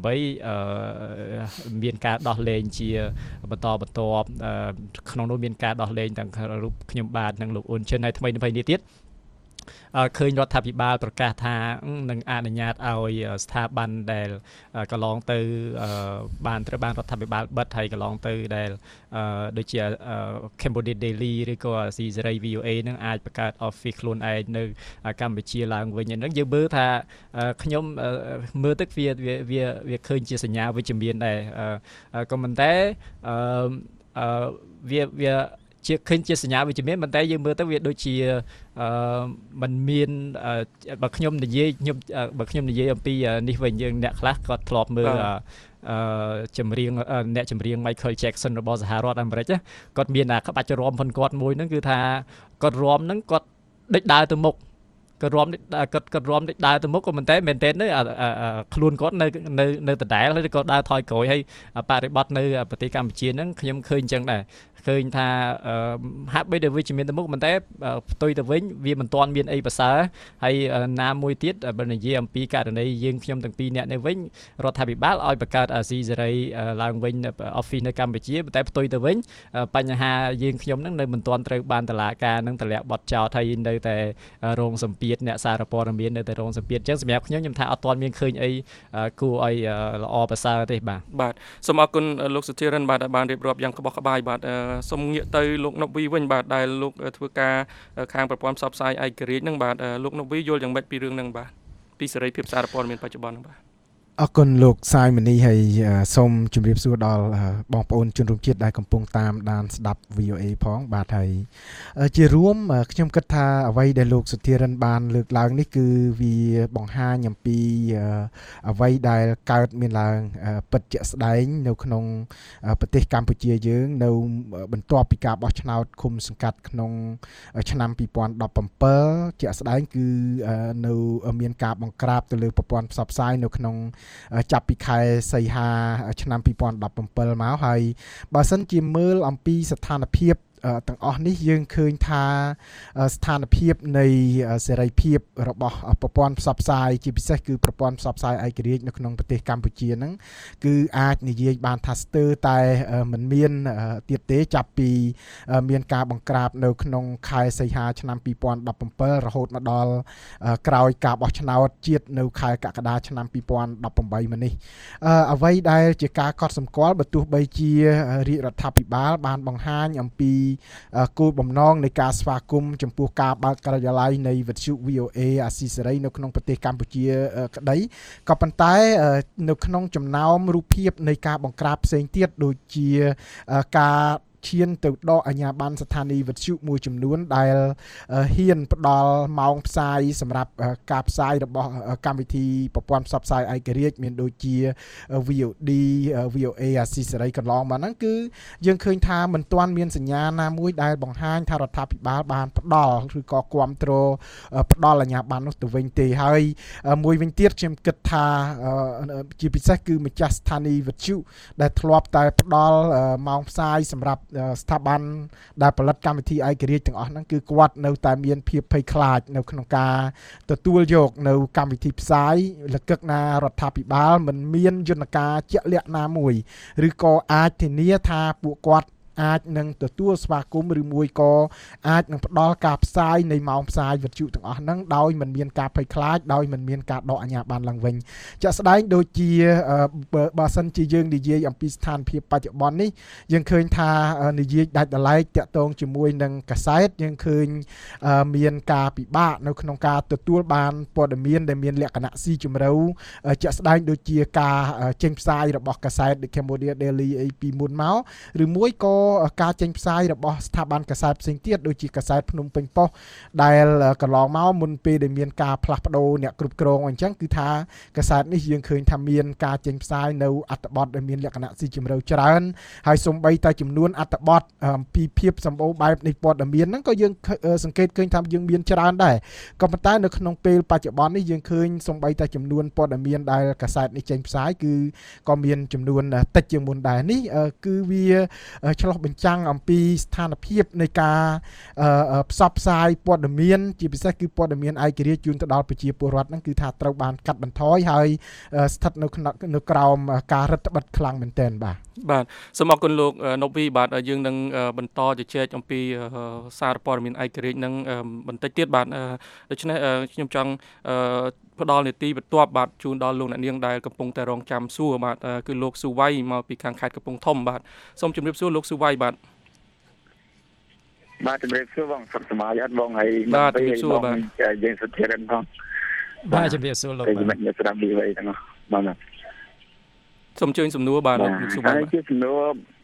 N: មានការដោះលែងជាបន្តក្នុងនោះមានការដោះលែងទាំងរូបខ្ញុំបាទនិងលោកអ៊ុនឈិនហើយថ្មីនេះទៀតឃើញរដ្ឋាភិបាលប្រកាសថានឹងអនុញ្ញាតឲ្យស្ថាប័នដែលកន្លងទៅបានត្រូវបានរដ្ឋាភិបាលបិទហើយកន្លងទៅដែលដូចជា Cambodia Daily ឬក៏ អាស៊ីសេរី VOA នឹងអាចបង្កើត office ខ្លួនឯងនៅកម្ពុជាឡើងវិញហ្នឹងយើងមើលថាខ្ញុំមើលទៅវាឃើញជាសញ្ញាវិជ្ជមានដែរក៏ប៉ុន្តែវាជាឃើញជាសញ្ញាវិជ្ជមានប៉ុន្តែយើងមើលទៅវាដូចជាมันមានបើខ្ញុំនិយាយអំពីនេះវិញយើងអ្នកខ្លះគាត់ធ្លាប់មើលចម្រៀងអ្នកចម្រៀង Michael Jackson របស់សហរដ្ឋអាមេរិកគាត់មានក្បាច់រាំផងគាត់មួយហ្នឹងគឺថាគាត់រាំហ្នឹងគាត់ដេកដើរទៅមុខគាត់រាំដេកដើរទៅមុខក៏មិនតែមែនទេខ្លួនគាត់នៅដដែលហើយក៏ដើរថយក្រោយហើយបរិបត្តិនៅប្រទេសកម្ពុជាហ្នឹងខ្ញុំឃើញអញ្ចឹងដែរឃើញថាហាក់បីដូចវិជ្ជមានទៅមុខប៉ុន្តែផ្ទុយទៅវិញវាមិនទាន់មានអីប្រសើរហើយណាមួយទៀតបើនិយាយអំពីករណីយើងខ្ញុំទាំងពីរអ្នកនេះវិញរដ្ឋាភិបាលឲ្យបង្កើតអាស៊ីសេរីឡើងវិញ office នៅកម្ពុជាប៉ុន្តែផ្ទុយទៅវិញបញ្ហាយើងខ្ញុំនឹងនៅមិនទាន់ត្រូវបានតុលាការនឹងតម្លាក់បទចោទហើយនៅតែរងសម្ពាធអ្នកសារព័ត៌មាននៅតែរងសម្ពាធអញ្ចឹងសម្រាប់ខ្ញុំថាអត់ទាន់មានឃើញអីគួរឲ្យល្អប្រសើរទេបាទ
M: សូមអរគុណលោកសុធិរិនបាទបានរៀបរាប់យ៉ាងក្បោះក្បាយបាទសូមងាកទៅលោកណូវីវិញបាទដែលលោកធ្វើការខាងប្រព័ន្ធផ្សព្វផ្សាយឯករាជ្យហ្នឹងបាទលោកណូវីយល់យ៉ាងម៉េចពីរឿងហ្នឹងបាទពីសេរីភាពសារព័ត៌មានបច្ចុប្បន្នហ្នឹងបាទ
O: អរគុណលោកសាយមនីហើយសូមជម្រាបសួរដល់បងប្អូនជនរួមជាតិដែលកំពុងតាមដានស្ដាប់ VOA ផងបាទហើយជារួមខ្ញុំគិតថាអ្វីដែលលោកសុធិរិនបានលើកឡើងនេះគឺវាបង្ហាញអំពីអ្វីដែលកើតមានឡើងពិតជាក់ស្ដែងនៅក្នុងប្រទេសកម្ពុជាយើងនៅបន្ទាប់ពីការបោះឆ្នោតឃុំសង្កាត់ក្នុងឆ្នាំ2017ជាក់ស្ដែងគឺនៅមានការបង្ក្រាបទៅលើប្រព័ន្ធផ្សព្វផ្សាយនៅក្នុងចាប់ពីខែសីហាឆ្នាំ2017មកហើយបើសិនជាមើលអំពីស្ថានភាពទាំងអស់នេះយើងឃើញថាស្ថានភាពនៃសេរីភាពរបស់ប្រព័ន្ធផ្សព្វផ្សាយជាពិសេសគឺប្រព័ន្ធផ្សព្វផ្សាយឯករាជ្យនៅក្នុងប្រទេសកម្ពុជាហ្នឹងគឺអាចនិយាយបានថាស្ទើរតែមិនមានទៀតទេចាប់ពីមានការបង្ក្រាបនៅក្នុងខែសីហាឆ្នាំ2017រហូតមកដល់ក្រោយការបោះឆ្នោតជាតិនៅខែកក្កដាឆ្នាំ2018មកនេះអ្វីដែលជាការកត់សម្គាល់បើទោះបីជារាជរដ្ឋាភិបាលបានបង្ហាញអំពីគោលបំណងនៃការស្វាគមន៍ចំពោះការបើកការិយាល័យនៃវិទ្យុ VOA អាស៊ីសេរីនៅក្នុងប្រទេសកម្ពុជាក្តីក៏ប៉ុន្តែនៅក្នុងចំណោមរូបភាពនៃការបង្ក្រាបផ្សេងទៀតដូចជាការឈានទៅដកអាជ្ញាប័ណ្ណស្ថានីយ៍វិទ្យុមួយចំនួនដែលហ៊ានផ្ដល់ម៉ោងផ្សាយសម្រាប់ការផ្សាយរបស់កម្មវិធីប្រព័ន្ធផ្សព្វផ្សាយឯករាជ្យមានដូចជា VOD VOA អាស៊ីសេរីកន្លងមកហ្នឹងគឺយើងឃើញថាមិនទាន់មានសញ្ញាណាមួយដែលបង្ហាញថារដ្ឋាភិបាលបានផ្ដល់ឬក៏គ្រប់គ្រងផ្ដល់អាជ្ញាប័ណ្ណនោះទៅវិញទេហើយមួយវិញទៀតខ្ញុំគិតថាជាពិសេសគឺម្ចាស់ស្ថានីយ៍វិទ្យុដែលធ្លាប់តែផ្ដល់ម៉ោងផ្សាយសម្រាប់ស្ថាប័នដែលផលិតកម្មវិធីឯករាជ្យទាំងអស់ហ្នឹងគឺគាត់នៅតែមានភាពភ័យខ្លាចនៅក្នុងការទទួលយកនៅកម្មវិធីផ្សាយលកឹកណារដ្ឋាភិបាលមិនមានយន្តការជាក់លាក់ណាមួយឬក៏អាចធានាថាពួកគាត់អាចនឹងទទួលស្វាគមន៍ឬមួយក៏អាចនឹងផ្ដល់ការផ្សាយនៃម៉ោងផ្សាយវិទ្យុទាំងអស់ហ្នឹងដោយមិនមានការភ័យខ្លាចដោយមិនមានការដកអាជ្ញាប័ណ្ណឡើងវិញជាក់ស្ដែងដូចជាបើសិនជាយើងនិយាយអំពីស្ថានភាពបច្ចុប្បន្ននេះយើងឃើញថានិយាយដាច់ដライតាក់ទងជាមួយនឹងកាសែតយើងឃើញមានការពិបាកនៅក្នុងការទទួលបានព័ត៌មានដែលមានលក្ខណៈស៊ីជម្រៅជាក់ស្ដែងដូចជាការចេញផ្សាយរបស់កាសែត The Cambodia Daily ពីមុនមកឬមួយក៏ការចេញផ្សាយរបស់ស្ថាប័នកាសែតផ្សេងទៀតដូចជាកាសែតភ្នំពេញប៉ុស្តិ៍ដែលកន្លងមកមុនពេលដែលមានការផ្លាស់ប្ដូរអ្នកគ្រប់គ្រងអញ្ចឹងគឺថាកាសែតនេះយើងឃើញថាមានការចេញផ្សាយនៅអត្ថបទដែលមានលក្ខណៈស៊ីជម្រៅច្រើនហើយសូម្បីតែចំនួនអត្ថបទពីភាពសម្បូរបែបនៃព័ត៌មានហ្នឹងក៏យើងសង្កេតឃើញថាយើងមានច្រើនដែរក៏ប៉ុន្តែនៅក្នុងពេលបច្ចុប្បន្ននេះយើងឃើញសូម្បីតែចំនួនព័ត៌មានដែលកាសែតនេះចេញផ្សាយគឺក៏មានចំនួនតិចជាងមុនដែរនេះគឺវាឆ្លុះបញ្ចាំងអំពីស្ថានភាពនៃការផ្សព្វផ្សាយព័ត៌មានជាពិសេសគឺព័ត៌មានឯករាជ្យជូនទៅដល់ប្រជាពលរដ្ឋហ្នឹងគឺថាត្រូវបានកាត់បន្ថយហើយស្ថិតនៅក្រោមការរឹតបន្តឹងខ្លាំងមែនទែន
M: បាទសូមអរគុណលោកណូវីបាទយើងនឹងបន្តជជែកអំពីសារព័ត៌មានឯករាជ្យនឹងបន្តិចទៀតបាទដូច្នេះខ្ញុំចង់ផ្ដល់នីតិបន្ទាប់បាទជូនដល់លោកអ្នកនាងដែលកំពុងតែរងចាំសួរបាទគឺលោកស៊ូវៃមកពីខាងខេត្តកំពង់ធំបាទសូមជម្រាបសួរលោកស៊ូវៃបាទ
P: ជំរាបសួរបងសុខសប្បាយអត់បងហើយ
M: បាទជំរាបសួរបាទ
P: យើងសុខចិត្តផង
N: បាទជំរាបសួរលោក
P: បាទខ្ញុំស្ដាប់ VOA ទាំងអស់បាទ
M: សូមអញ្ជើញសំណួរបាទលោកស៊ូវៃ
P: ជាសំណួរ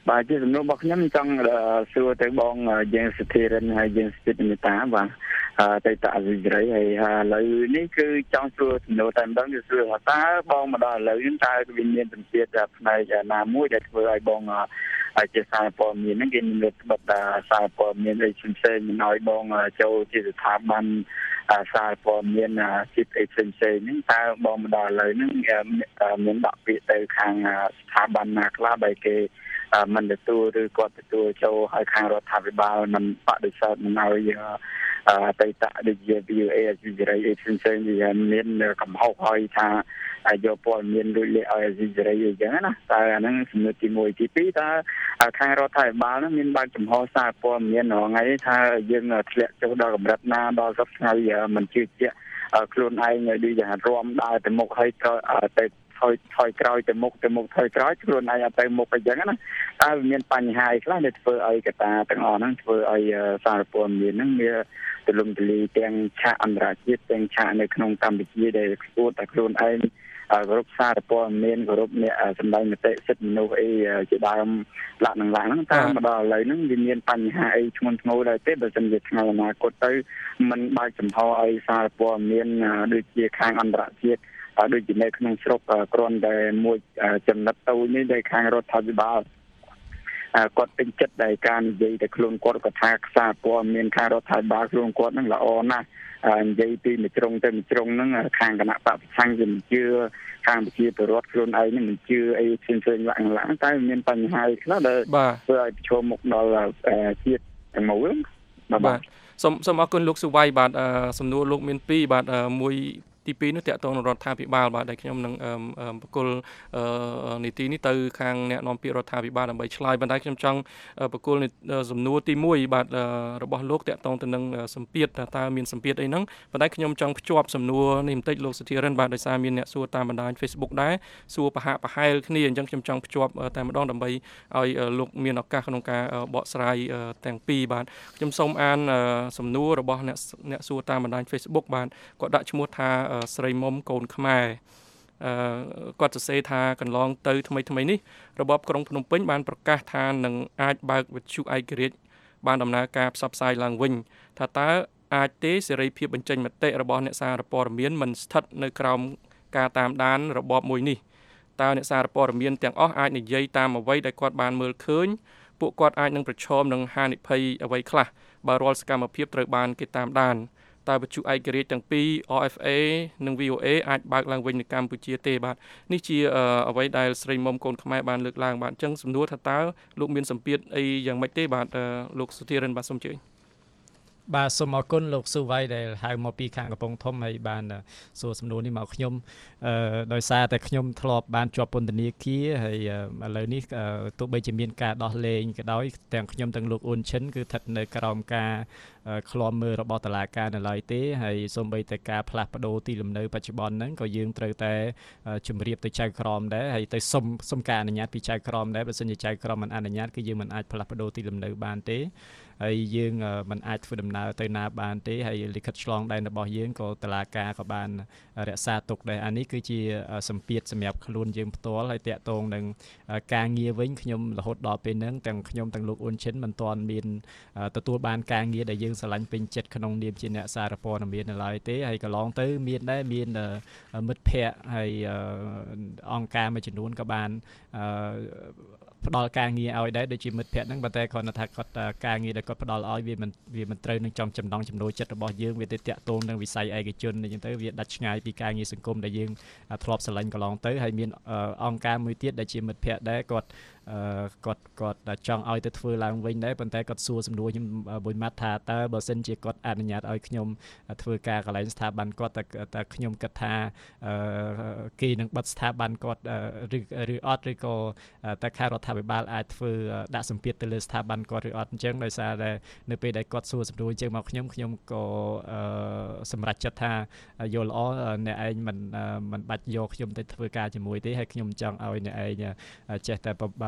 P: បាទជាសំណួររបស់ខ្ញុំចង់សួរទៅបងយើងសិទ្ធិរិនហើយយើងសិទ្ធិមេតាបាទទៅតាអវិជ្រ័យហើយឥឡូវនេះគឺចង់សួរសំណួរតែម្ដងគឺសួរថាតើបងមកដល់ឥឡូវនេះតើវាមានសម្ពាធផ្នែកណាមួយដែលធ្វើឲ្យបងជាសារព័ត៌មានហ្នឹងគេមានបិទសារព័ត៌មានអីផ្សេងៗមិនឲ្យបងចូលជាស្ថាប័នសារព័ត៌មានជាតិអីផ្សេងៗហ្នឹងតើបងមកដល់ឥឡូវហ្នឹងមានដាក់ពាក្យទៅខាងស្ថាប័នណាខ្លះដែលគេមិនទទួលឬគាត់ទទួលចូលឲ្យខាងរដ្ឋាភិបាលមិនបដិសេធមិនឲ្យទៅតាដូចជា VOA អសិរ័យអីផ្សេងៗវាមានកំហុសឲ្យថាយកព័ត៌មានដូចលេខឲ្យអសិរ័យអីចឹងណាតែអាហ្នឹងសំណួរទី1ទី2តើខាងរដ្ឋាភិបាលហ្នឹងមានបើកចំហសារព័ត៌មានរាល់ថ្ងៃថាយើងធ្លាក់ចុះដល់កម្រិតណាដល់សប្តាហ៍មិនជឿជាក់ខ្លួនឯងដូចយ៉ាងរំដើរទៅមុខឲ្យទៅថយក្រោយទៅមុខថយក្រោយខ្លួនឯងអត់ទៅមុខអីចឹងណាតើមានបញ្ហាអីខ្លះដែលធ្វើឲ្យកត្តាទាំងអស់ហ្នឹងធ្វើឲ្យសារព័ត៌មានហ្នឹងវាទលំទលាយទាំងឆាកអន្តរជាតិទាំងឆាកនៅក្នុងកម្ពុជាដែលខ្ពស់តែខ្លួនឯងគ្រប់សារព័ត៌មានគ្រប់អ្នកសម្ដែងមតិសិទ្ធិមនុស្សអីជាដើមលក្ខណៈហ្នឹងតើមកដល់ឥឡូវហ្នឹងវាមានបញ្ហាអីធ្ងន់ធ្ងរដែរទេបើមិនជាថ្ងៃអនាគតទៅมันបើកចំហឲ្យសារព័ត៌មានដូចជាខាងអន្តរជាតិដូចជានៅក្នុងស្រុកគ្រាន់តែមួយចំណិតតូចនេះដែលខាងរដ្ឋាភិបាលគាត់ពេញចិត្តដែលការនិយាយតែខ្លួនគាត់ក៏ថាខ្សែព័ត៌មានខាងរដ្ឋាភិបាលខ្លួនគាត់ហ្នឹងល្អណាស់និយាយពីមួយជ្រុងទៅមួយជ្រុងហ្នឹងខាងគណៈបព្វប្រឆាំងជាមិនជឿខាងប្រជាពលរដ្ឋខ្លួនឯងនេះមិនជឿអីផ្សេងៗឡើងតែមានបញ្ហាខ្លះដែលធ្វើឲ្យប្រឈមមុខដល់ជាតិទាំងមូលបាទ
M: សូមអរគុណលោកសុវ័យបាទសំណួរលោកមាន2បាទមួយទី2នោះតកតងនឹងរដ្ឋាភិបាលបាទដែលខ្ញុំនឹងបកគលនីតិនេះទៅខាងអ្នកនាំពាក្យរដ្ឋាភិបាលដើម្បីឆ្លើយប៉ុន្តែខ្ញុំចង់បកគលសំណួរទី1បាទរបស់លោកតកតងទៅនឹងសម្ពាធតើមានសម្ពាធអីហ្នឹងប៉ុន្តែខ្ញុំចង់ភ្ជាប់សំណួរនេះបន្តិចលោកសុធារិនបាទដោយសារមានអ្នកសួរតាមបណ្ដាញ Facebook ដែរសួរប្រហាក់ប្រហែលគ្នាអញ្ចឹងខ្ញុំចង់ភ្ជាប់តែម្ដងដើម្បីឲ្យលោកមានឱកាសក្នុងការបកស្រាយទាំងពីរបាទខ្ញុំសូមអានសំណួររបស់អ្នកសួរតាមបណ្ដាញ Facebook បាទគាត់ដាក់ឈ្មោះថាស្រីមុំកូនខ្មែរគាត់សរសេរថាកន្លងទៅថ្មីនេះរបបក្រុងភ្នំពេញបានប្រកាសថានឹងអាចបើកវិទ្យុឯករាជ្យបានដំណើរការផ្សព្វផ្សាយឡើងវិញថាតើអាចទេសេរីភាពបញ្ចេញមតិរបស់អ្នកសារព័ត៌មានមិនស្ថិតនៅក្រោមការតាមដានរបបមួយនេះតើអ្នកសារព័ត៌មានទាំងអស់អាចនិយាយតាមអ្វីដែលគាត់បានមើលឃើញពួកគាត់អាចនឹងប្រឈមនឹងហានិភ័យអ្វីខ្លះបើរាល់សកម្មភាពត្រូវបានគេតាមដានតើវិទ្យុឯករាជ្យទាំងពីរ RFA និង VOA អាចបើកឡើងវិញនៅកម្ពុជាទេបាទនេះជាអ្វីដែលស្រីមុំកូនខ្មែរបានលើកឡើងបាទអញ្ចឹងសំណួរថាតើលោកមានសម្ពាធអីយ៉ាងម៉េចទេបាទលោកសុធារិនបាទសូមជឿ
N: បាទសូមអរគុណលោកស៊ូវៃដែលហៅមកពីខាងកំពង់ធំហើយបានសួរសំណួរនេះមកខ្ញុំដោយសារតែខ្ញុំធ្លាប់បានជាប់ពន្ធនាគារហើយឥឡូវនេះទោះបីជាមានការដោះលែងក៏ដោយទាំងខ្ញុំទាំងលោកអ៊ុនឈិនគឺស្ថិតនៅក្រោមការឃ្លាំមើលរបស់តុលាការនៅឡើយទេហើយសូម្បីតែការផ្លាស់ប្ដូរទីលំនៅបច្ចុប្បន្នហ្នឹងក៏យើងត្រូវតែជម្រាបទៅចៅក្រមដែរហើយទៅសុំការអនុញ្ញាតពីចៅក្រមដែរបើសិនជាចៅក្រមមិនអនុញ្ញាតគឺយើងមិនអាចផ្លាស់ប្ដូរទីលំនៅបានទេហើយយើងមិនអាចធ្វើដំណើរទៅណាបានទេហើយលិខិតឆ្លងដែនរបស់យើងក៏តុលាការក៏បានរក្សាទុកដែរអានេះគឺជាសម្ពាធសម្រាប់ខ្លួនយើងផ្ទាល់ហើយតាក់ទងនឹងការងារវិញខ្ញុំរហូតដល់ពេលហ្នឹងទាំងខ្ញុំទាំងលោកអ៊ុនឈិនមិនទាន់មានទទួលបានការងារដែលយើងស្រឡាញ់ពេញចិត្តក្នុងនាមជាអ្នកសារព័ត៌មាននៅឡើយទេហើយកន្លងទៅមានដែរមានមិត្តភ័ក្តិហើយអង្គការមួយចំនួនក៏បានផ្ដល់ការងារឲ្យដែរដូចជាមិត្តភ័ក្តិហ្នឹងប៉ុន្តែគាត់ថាគាត់ការងារដែលគាត់ផ្ដល់ឲ្យវាមិនត្រូវនឹងចំណង់ចំណូលចិត្តរបស់យើងវាទៅតាក់ទងនឹងវិស័យឯកជនអញ្ចឹងទៅវាដាច់ឆ្ងាយពីការងារសង្គមដែលយើងធ្លាប់ស្រឡាញ់កន្លងទៅហើយមានអង្គការមួយទៀតដែលជាមិត្តភ័ក្តិដែរគាត់ចង់ឲ្យទៅធ្វើឡើងវិញដែរប៉ុន្តែគាត់សួរសំណួរខ្ញុំមួយម៉ាត់ថាតើបើសិនជាគាត់អនុញ្ញាតឲ្យខ្ញុំធ្វើការកន្លែងស្ថាប័នគាត់តែខ្ញុំគិតថាគេនឹងបិទស្ថាប័នគាត់ឬអត់ឬក៏តើខាងរដ្ឋាភិបាលអាចធ្វើដាក់សម្ពាធទៅលើស្ថាប័នគាត់ឬអត់អញ្ចឹងដោយសារតែនៅពេលដែលគាត់សួរសំណួរអញ្ចឹងមកខ្ញុំក៏សម្រេចចិត្តថាយល់ល្អអ្នកឯងមិនបាច់យកខ្ញុំទៅធ្វើការជាមួយទេហើយខ្ញុំចង់ឲ្យអ្នកឯងចេះតែបា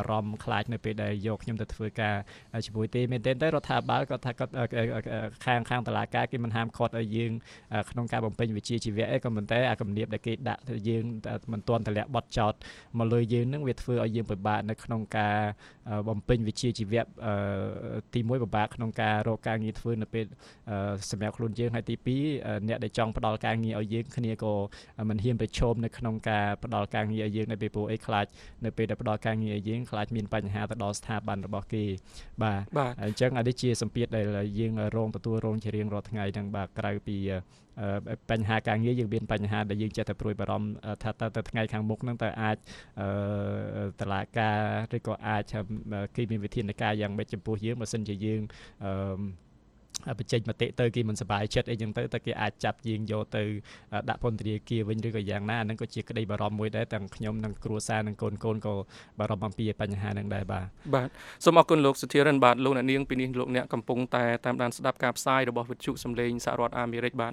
N: រម្ភខ្លាចនៅពេលដែលយកខ្ញុំទៅធ្វើការជាមួយទេមែនទែនទៅរដ្ឋាភិបាលក៏ថាគាត់ខាងតុលាការគេមិនហាមឃាត់ឲ្យយើងក្នុងការបំពេញវិជ្ជាជីវៈអីក៏ប៉ុន្តែអាគំនាបដែលគេដាក់ទៅយើងមិនទាន់តម្លាក់បទចោទមកលើយើងនឹងវាធ្វើឲ្យយើងពិបាកនៅក្នុងការបំពេញវិជ្ជាជីវៈទី1ពិបាកក្នុងការរកការងារធ្វើនៅពេលសម្រាប់ខ្លួនយើងហើយទី2អ្នកដែលចង់ផ្ដល់ការងារឲ្យយើងគ្នាក៏មិនហ៊ានប្រឈមនៅក្នុងការផ្ដល់ការងារឲ្យយើងនៅពេលព្រោះអីខ្លាចនៅពេលដែលផ្ដល់ការងារឲ្យយើងខ្លាចមានបញ្ហាទៅដល់ស្ថាប័នរបស់គេបាទអញ្ចឹងអានេះជាសម្ពាធដែលយើងទទួលរងជារៀងរាល់ថ្ងៃហ្នឹងបាទក្រៅពីបញ្ហាការងារយើងមានបញ្ហាដែលយើងចេះតែព្រួយបារម្ភថាទៅថ្ងៃខាងមុខហ្នឹងតើអាចតឡាការឬក៏អាចគេមានវិធានការយ៉ាងម៉េចចំពោះយើងបើសិនជាយើងបញ្ចេញមតិទៅគេមិនសប្បាយចិត្តអីចឹងទៅគេអាចចាប់យើងយកទៅដាក់ពន្ធនាគារវិញឬក៏យ៉ាងណាហ្នឹងក៏ជាក្តីបារម្ភមួយដែរទាំងខ្ញុំនិងគ្រួសារនិងកូនក៏បារម្ភអំពីបញ្ហាហ្នឹងដែរបាទ
M: សូមអរគុណលោកសុធារិនបាទលោកអ្នកនាងពីនេះលោកអ្នកកំពុងតែតាមដានស្ដាប់ការផ្សាយរបស់វិទ្យុសំឡេងសហរដ្ឋអាមេរិកបាទ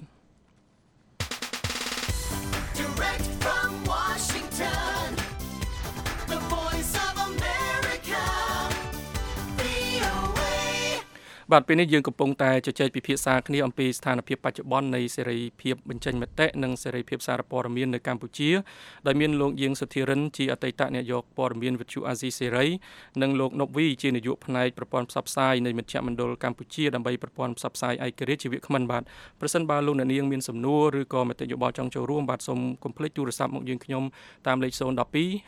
M: បាទពេលនេះយើងកំពុងតែជជែកពិភាក្សាគ្នាអំពីស្ថានភាពបច្ចុប្បន្ននៃសេរីភាពបញ្ចេញមតិនិងសេរីភាពសារព័ត៌មាននៅកម្ពុជាដោយមានលោកយាងសុធារិនជាអតីតនាយកព័ត៌មានវិទ្យុអាស៊ីសេរីនិងលោកណុបវីជានាយកផ្នែកប្រព័ន្ធផ្សព្វផ្សាយនៃមជ្ឈមណ្ឌលកម្ពុជាដើម្បីប្រព័ន្ធផ្សព្វផ្សាយឯករាជ្យជាវាគ្មិនបាទប្រសិនបើលោកអ្នកនាងមានសំណួរឬក៏មតិយោបល់ចង់ចូលរួមបាទសូមកុំភ្លេចទូរស័ព្ទមកយើងខ្ញុំតាមលេខ012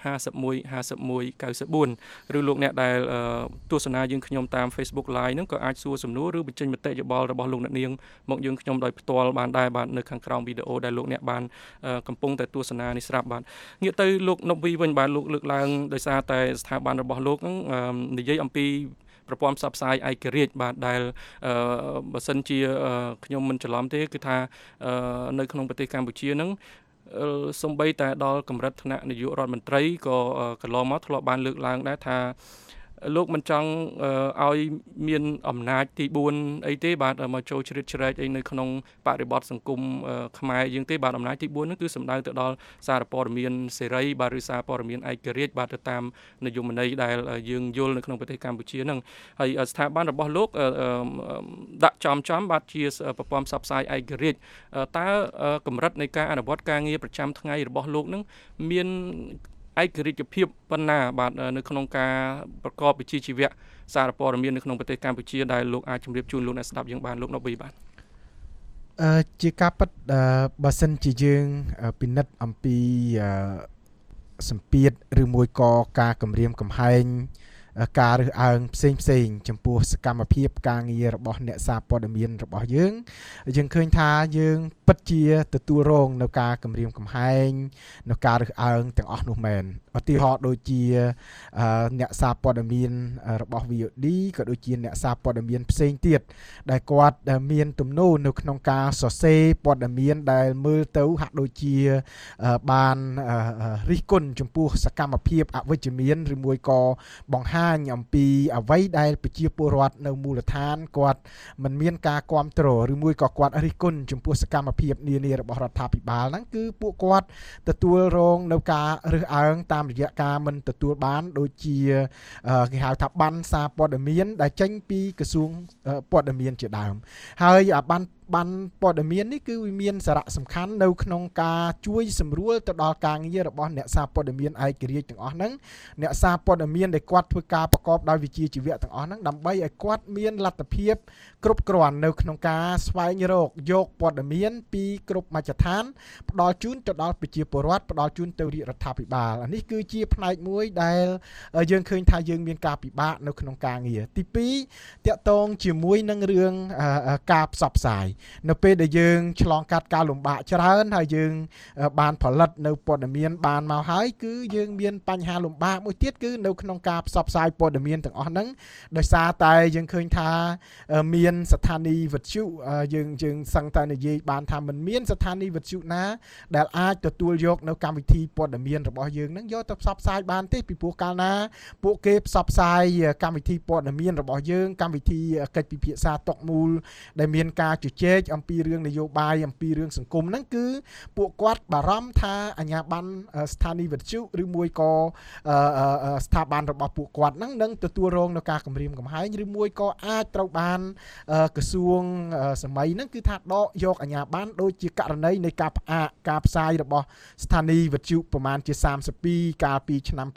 M: 51 51 94ឬលោកអ្នកដែលទស្សនាយើងខ្ញុំតាម Facebook Live ហ្នឹងក៏អាចសួរសំណួរឬបញ្ចេញមតិយោបល់របស់លោកអ្នកនាងមកយើងខ្ញុំដោយផ្ទាល់បានដែរបាទនៅខាងក្រោមវីដេអូដែលលោកអ្នកបានកំពុងតែទស្សនានេះស្រាប់បាទងាកទៅលោកណុបវីវិញបាទលោកលើកឡើងដោយសារតែស្ថាប័នរបស់លោកនិយាយអំពីប្រព័ន្ធផ្សព្វផ្សាយឯករាជ្យបាទដែលបើសិនជាខ្ញុំមិនច្រឡំទេគឺថានៅក្នុងប្រទេសកម្ពុជាហ្នឹងសំបីតែដល់កម្រិតថ្នាក់នាយករដ្ឋមន្ត្រីក៏កន្លងមកធ្លាប់បានលើកឡើងដែរថាលោកមិនចង់ឲ្យមានអំណាចទី4អីទេបាទមកចូលជ្រៀតជ្រែកអីនៅក្នុងបរិបទសង្គមខ្មែរយើងទេបាទអំណាចទី4ហ្នឹងគឺសំដៅទៅដល់សារព័ត៌មានសេរីបាទឬសារព័ត៌មានឯករាជ្យបាទទៅតាមនយោបាយដែលយើងយល់នៅក្នុងប្រទេសកម្ពុជាហ្នឹងហើយស្ថាប័នរបស់លោកដាក់ចំបាទជាប្រព័ន្ធផ្សព្វផ្សាយឯករាជ្យតើកម្រិតនៃការអនុវត្តការងារប្រចាំថ្ងៃរបស់លោកហ្នឹងមានឯករាជ្យភាពប៉ុណ្ណាបាទនៅក្នុងការប្រកបវិជ្ជាជីវៈសារព័ត៌មាននៅក្នុងប្រទេសកម្ពុជាដែលលោកអាចជម្រាបជូនលោកអ្នកស្ដាប់យើងបានលោកណូប៊ីបាទ
O: ជាការពិតបើសិនជាយើងពិនិត្យអំពីសម្ពាធឬមួយក៏ការគម្រាមកំហែងការរើសអើងផ្សេងចំពោះសកម្មភាពការងាររបស់អ្នកសារព័ត៌មានរបស់យើងឃើញថាយើងពិតជាទទួលរងនៅការគម្រាមកំហែងនៅការរើសអើងទាំងអស់នោះមែនឧទាហរណ៍ដូចជាអ្នកសារព័ត៌មានរបស់ VOD ក៏ដូចជាអ្នកសារព័ត៌មានផ្សេងទៀតដែលគាត់មានទំនោរនៅក្នុងការសរសេរព័ត៌មានដែលមើលទៅហាក់ដូចជាបានរិះគន់ចំពោះសកម្មភាពអវិជ្ជមានឬមួយក៏បង្ហាញអំពីអ្វីដែលប្រជាពលរដ្ឋនៅមូលដ្ឋានគាត់មិនមានការគ្រប់គ្រងឬមួយក៏គាត់រិះគន់ចំពោះសកម្មភាពនានារបស់រដ្ឋាភិបាលហ្នឹងគឺពួកគាត់ទទួលរងនៅការរើសអើងតាមរយៈការមិនទទួលបានដូចជាគេហៅថាបានសារព័ត៌មានដែលចេញពីក្រសួងព័ត៌មានជាដើមហើយបានព័ត៌មាននេះគឺវាមានសារៈសំខាន់នៅក្នុងការជួយសម្រួលទៅដល់ការងាររបស់អ្នកសារព័ត៌មានឯករាជ្យទាំងអស់ហ្នឹងអ្នកសារព័ត៌មានដែលគាត់ធ្វើការប្រកបដោយវិជ្ជាជីវៈទាំងអស់ហ្នឹងដើម្បីឲ្យគាត់មានលទ្ធភាពគ្រប់គ្រាន់នៅក្នុងការស្វែងរកយកព័ត៌មានពីគ្រប់មជ្ឈដ្ឋានផ្ដល់ជូនទៅដល់ប្រជាពលរដ្ឋផ្ដល់ជូនទៅរាជរដ្ឋាភិបាលអានេះគឺជាផ្នែកមួយដែលយើងឃើញថាយើងមានការពិបាកនៅក្នុងការងារទី2តាក់ទងជាមួយនឹងរឿងការផ្សព្វផ្សាយនៅពេលដែលយើងឆ្លងកាត់ការលំបាកច្រើនហើយយើងបានផលិតនៅព័ត៌មានបានមកហើយគឺយើងមានបញ្ហាលំបាកមួយទៀតគឺនៅក្នុងការផ្សព្វផ្សាយព័ត៌មានទាំងអស់ហ្នឹងដោយសារតែយើងឃើញថាមានស្ថានីយ៍វិទ្យុយើងសឹងតែនិយាយបានថាមិនមានស្ថានីយ៍វិទ្យុណាដែលអាចទទួលយកនៅកម្មវិធីព័ត៌មានរបស់យើងហ្នឹងយកទៅផ្សព្វផ្សាយបានទេពីព្រោះកាលណាពួកគេផ្សព្វផ្សាយកម្មវិធីព័ត៌មានរបស់យើងកម្មវិធីកិច្ចពិភាក្សាតុកមូលដែលមានការជជែែកអំពីរឿងនយោបាយអំពីរឿងសង្គមហ្នឹងគឺពួកគាត់បារម្ភថាអាជ្ញាប័ណ្ណស្ថានីយ៍វិទ្យុឬមួយក៏ស្ថាប័នរបស់ពួកគាត់ហ្នឹងនឹងទទួលរងនៅការគំរាមកំហែងឬមួយក៏អាចត្រូវបានក្រសួងសម័យហ្នឹងគឺថាដកយកអាជ្ញាប័ណ្ណដូចជាករណីនៃការផ្អាកការផ្សាយរបស់ស្ថានីយ៍វិទ្យុប្រមាណជា32កាលពីឆ្នាំ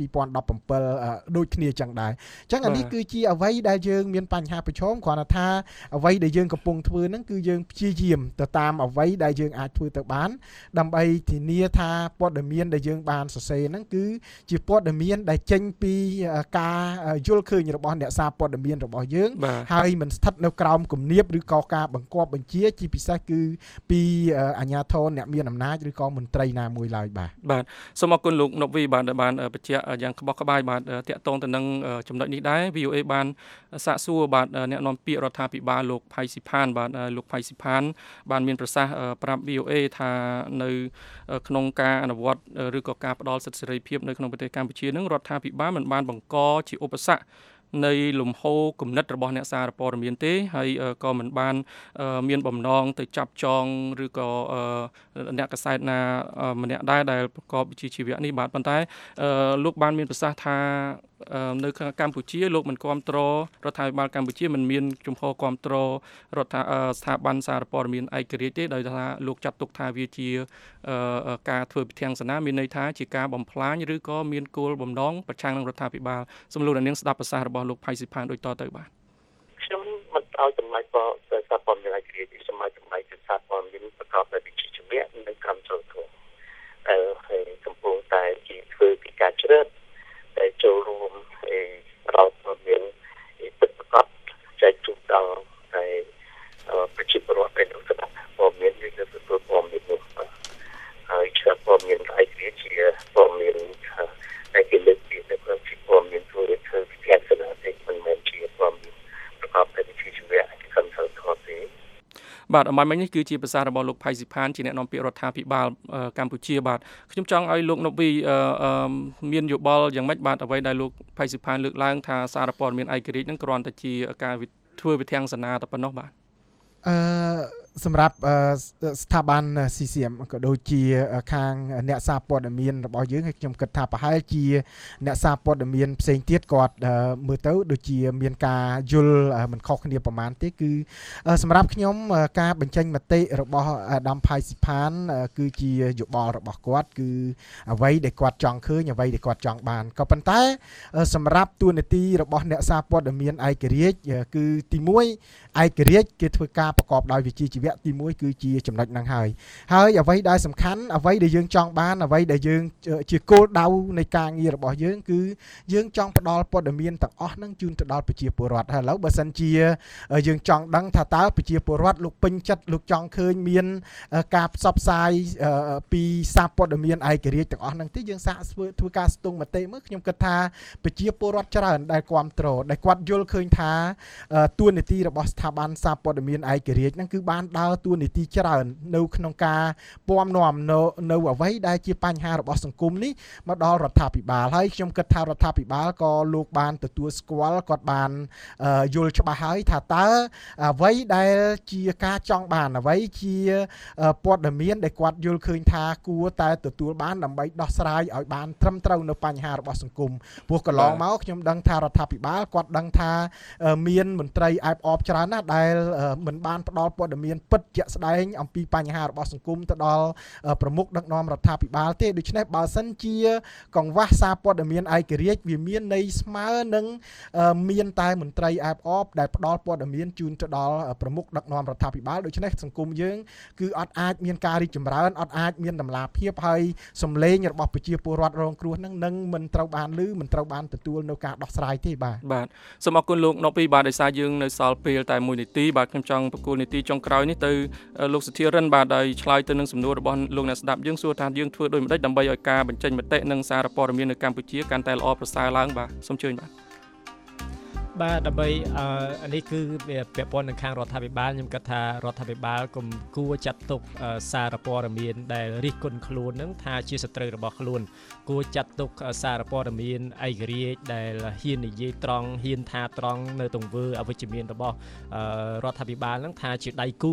O: 2017ដូចគ្នាចឹងដែរអញ្ចឹងអានេះគឺជាអ្វីដែលយើងមានបញ្ហាប្រឈមគ្រាន់តែថាអ្វីដែលយើងកំពុងធ្វើហ្នឹងគឺយើងព្យាយាមទៅតាមអ្វីដែលយើងអាចធ្វើទៅបានដើម្បីធានាថាព័ត៌មានដែលយើងបានសរសេរហ្នឹងគឺជាព័ត៌មានដែលចេញពីការយល់ឃើញរបស់អ្នកសារព័ត៌មានរបស់យើងហើយមិនស្ថិតនៅក្រោមគំនាបឬក៏ការបង្គាប់បញ្ជាជាពិសេសគឺពីអាជ្ញាធរអ្នកមានអំណាចឬក៏មន្ត្រីណាមួយឡើយបាទ
M: សូមអរគុណលោកណុកវីបានបញ្ជាក់យ៉ាងក្បោះក្បាយបាទតាក់ទងទៅនឹងចំណុចនេះដែរ VOA បានសាកសួរបាទអ្នកនាំពាក្យរដ្ឋាភិបាលលោកផៃស៊ីផានបាទលោកផៃស៊ីផានបានមានប្រសាសន៍ប្រាប់ VOA ថានៅក្នុងការអនុវត្តឬក៏ការផ្ដល់សិទ្ធិសេរីភាពនៅក្នុងប្រទេសកម្ពុជានឹងរដ្ឋាភិបាលមិនបានបង្កជាឧបសគ្គនៃលំហូរគំនិតរបស់អ្នកសារព័ត៌មានទេហើយក៏មិនបានមានបំណងទៅចាប់ចងឬក៏អ្នកកាសែតណាម្នាក់ដែរដែលប្រកបវិជ្ជាជីវៈនេះបាទប៉ុន្តែលោកបានមានប្រសាសន៍ថានៅកម្ពុជាលោកមិនគ្រប់គ្រងរដ្ឋាភិបាលកម្ពុជាមិនមានជំហរគ្រប់គ្រងរដ្ឋស្ថាប័នសារព័ត៌មានឯករាជ្យទេដោយថាលោកចាត់ទុកថាវាជាការធ្វើពិធានសនាមានន័យថាជាការបំផ្លាញឬក៏មានគោលបំណងប្រឆាំងនឹងរដ្ឋាភិបាលសំលូននាងស្ដាប់ប្រសាសន៍របស់លោកផៃស៊ីផានដូចតទៅបាទ
Q: ខ្ញុំមិនឲ្យចំណែកក៏សារព័ត៌មានឯករាជ្យសម័យចំណែកគឺសារព័ត៌មានប្រកបដោយវិជ្ជាជីវៈនិងកម្មចូលធម៌ហើយកំពុងតែជាធ្វើពីការជ្រើសតែចូលរួមរដ្ឋព័ត៌មានពិតប្រាកដចែកជូនដល់ហើយប្រជាពលរដ្ឋដែលស្ដាប់ព័ត៌មានឬក៏ទទួលព័ត៌មាននោះហើយជាព័ត៌មានឯករាជ្យជាព័ត៌មានដែលគេលើកពីនៅក្នុងជាព័ត៌មានធ្វើវិធានសនាទេមិនមែនជាព័ត៌មានប្រកបដោយវិជ្ជាជីវៈកម្មចូលធម៌ទេ
M: បាទអំបញ្ញនេះគឺជាប្រសាសន៍របស់លោកផៃស៊ីផានជាអ្នកនាំពាក្យរដ្ឋាភិបាលកម្ពុជាបាទខ្ញុំចង់ឲ្យលោកណុកវីមានយោបល់យ៉ាងម៉េចបាទអ្វីដែលលោកផៃស៊ីផានលើកឡើងថាសារព័ត៌មានឯករាជ្យនឹងគ្រាន់តែជាការធ្វើវិធានសនាតែប៉ុណ្ណោះបាទ
O: សម្រាប់ស្ថាប័ន CCM ក៏ដូចជាខាងអ្នកសារព័ត៌មានរបស់យើងហើយខ្ញុំគិតថាប្រហែលជាអ្នកសារព័ត៌មានផ្សេងទៀតគាត់មើលទៅដូចជាមានការយល់មិនខុសគ្នាប្រមាណទេគឺសម្រាប់ខ្ញុំការបញ្ចេញមតិរបស់អាដាមផៃស៊ីផានគឺជាយោបល់របស់គាត់គឺអ្វីដែលគាត់ចង់ឃើញអ្វីដែលគាត់ចង់បានក៏ប៉ុន្តែសម្រាប់តួនាទីរបស់អ្នកសារព័ត៌មានឯករាជ្យគឺទី1ឯករាជ្យគេធ្វើការប្រកបដោយវិជ្ជាជីវៈទី1គឺជាចំណុចហ្នឹងហើយអ្វីដែលសំខាន់អ្វីដែលយើងចង់បានអ្វីដែលយើងជាគោលដៅនៃការងាររបស់យើងគឺយើងចង់ផ្ដល់ព័ត៌មានទាំងអស់ហ្នឹងជូនទៅដល់ប្រជាពលរដ្ឋហើយឥឡូវបើសិនជាយើងចង់ដឹងថាតើប្រជាពលរដ្ឋលោកពេញចិត្តលោកចង់ឃើញមានការផ្សព្វផ្សាយពីសារព័ត៌មានឯករាជ្យទាំងអស់ហ្នឹងទេយើងសាកធ្វើការស្ទង់មតិមើលខ្ញុំគិតថាប្រជាពលរដ្ឋច្រើនដែលគ្រប់គ្រងដែលគាត់យល់ឃើញថាតួនាទីរបស់ស្ថាប័នសារព័ត៌មានឯករាជ្យហ្នឹងគឺបានដើរតួនាទីច្រើននៅក្នុងការពំនាំនៅអ្វីដែលជាបញ្ហារបស់សង្គមនេះមកដល់រដ្ឋាភិបាលហើយខ្ញុំគិតថារដ្ឋាភិបាលក៏លោកបានទទួលស្គាល់គាត់បានយល់ច្បាស់ហើយថាតើអ្វីដែលជាការចង់បានអ្វីជាព័ត៌មានដែលគាត់យល់ឃើញថាគួរតែទទួលបានដើម្បីដោះស្រាយឲ្យបានត្រឹមត្រូវនៅបញ្ហារបស់សង្គមព្រោះកន្លងមកខ្ញុំដឹងថារដ្ឋាភិបាលគាត់ដឹងថាមានមន្ត្រីអែបអបច្រើនណាស់ដែលមិនបានផ្ដល់ព័ត៌មានពិតជាក់ស្ដែងអំពីបញ្ហារបស់សង្គមទៅដល់ប្រមុខដឹកនាំរដ្ឋាភិបាលទេដូច្នេះបើសិនជាកង្វះសារព័ត៌មានឯករាជ្យវាមានន័យស្មើនឹងមានតែមន្ត្រីអែបអបដែលផ្ដល់ព័ត៌មានជូនទៅដល់ប្រមុខដឹកនាំរដ្ឋាភិបាលដូច្នេះសង្គមយើងគឺអត់អាចមានការរីកចម្រើនអត់អាចមានតម្លាភាពហើយសម្លេងរបស់ប្រជាពលរដ្ឋរងគ្រោះនឹងមិនត្រូវបានឮមិនត្រូវបានទទួលនៅការដោះស្រាយទេបាទ
M: សូមអរគុណលោកណូពីបាទដោយសារយើងនៅសល់ពេលតែ1នាទីបាទខ្ញុំចង់បកគោលនីតិចុងក្រោយនេះទៅលោកសុធារិនបាទដោយឆ្លើយទៅនឹងសំណួររបស់លោកអ្នកស្ដាប់យើងសួរថាយើងធ្វើដូចម្តេចដើម្បីឲ្យការបញ្ចេញមតិនិងសារព័ត៌មាននៅកម្ពុជាកាន់តែល្អប្រសើរឡើងបាទសូមអញ្ជើញបាទ
N: ដើម្បីនេះគឺវាពាក់ព័ន្ធនឹងខាងរដ្ឋាភិបាលខ្ញុំគិតថារដ្ឋាភិបាលកុំគួរចាត់ទុកសារព័ត៌មានដែលរិះគន់ខ្លួននឹងថាជាសត្រូវរបស់ខ្លួនគួរចាត់ទុកសារព័ត៌មានឯករាជ្យដែលហ៊ាននិយាយត្រង់ហ៊ានថាត្រង់នៅទង្វើអវិជ្ជមានរបស់រដ្ឋាភិបាលនឹងថាជាដៃគូ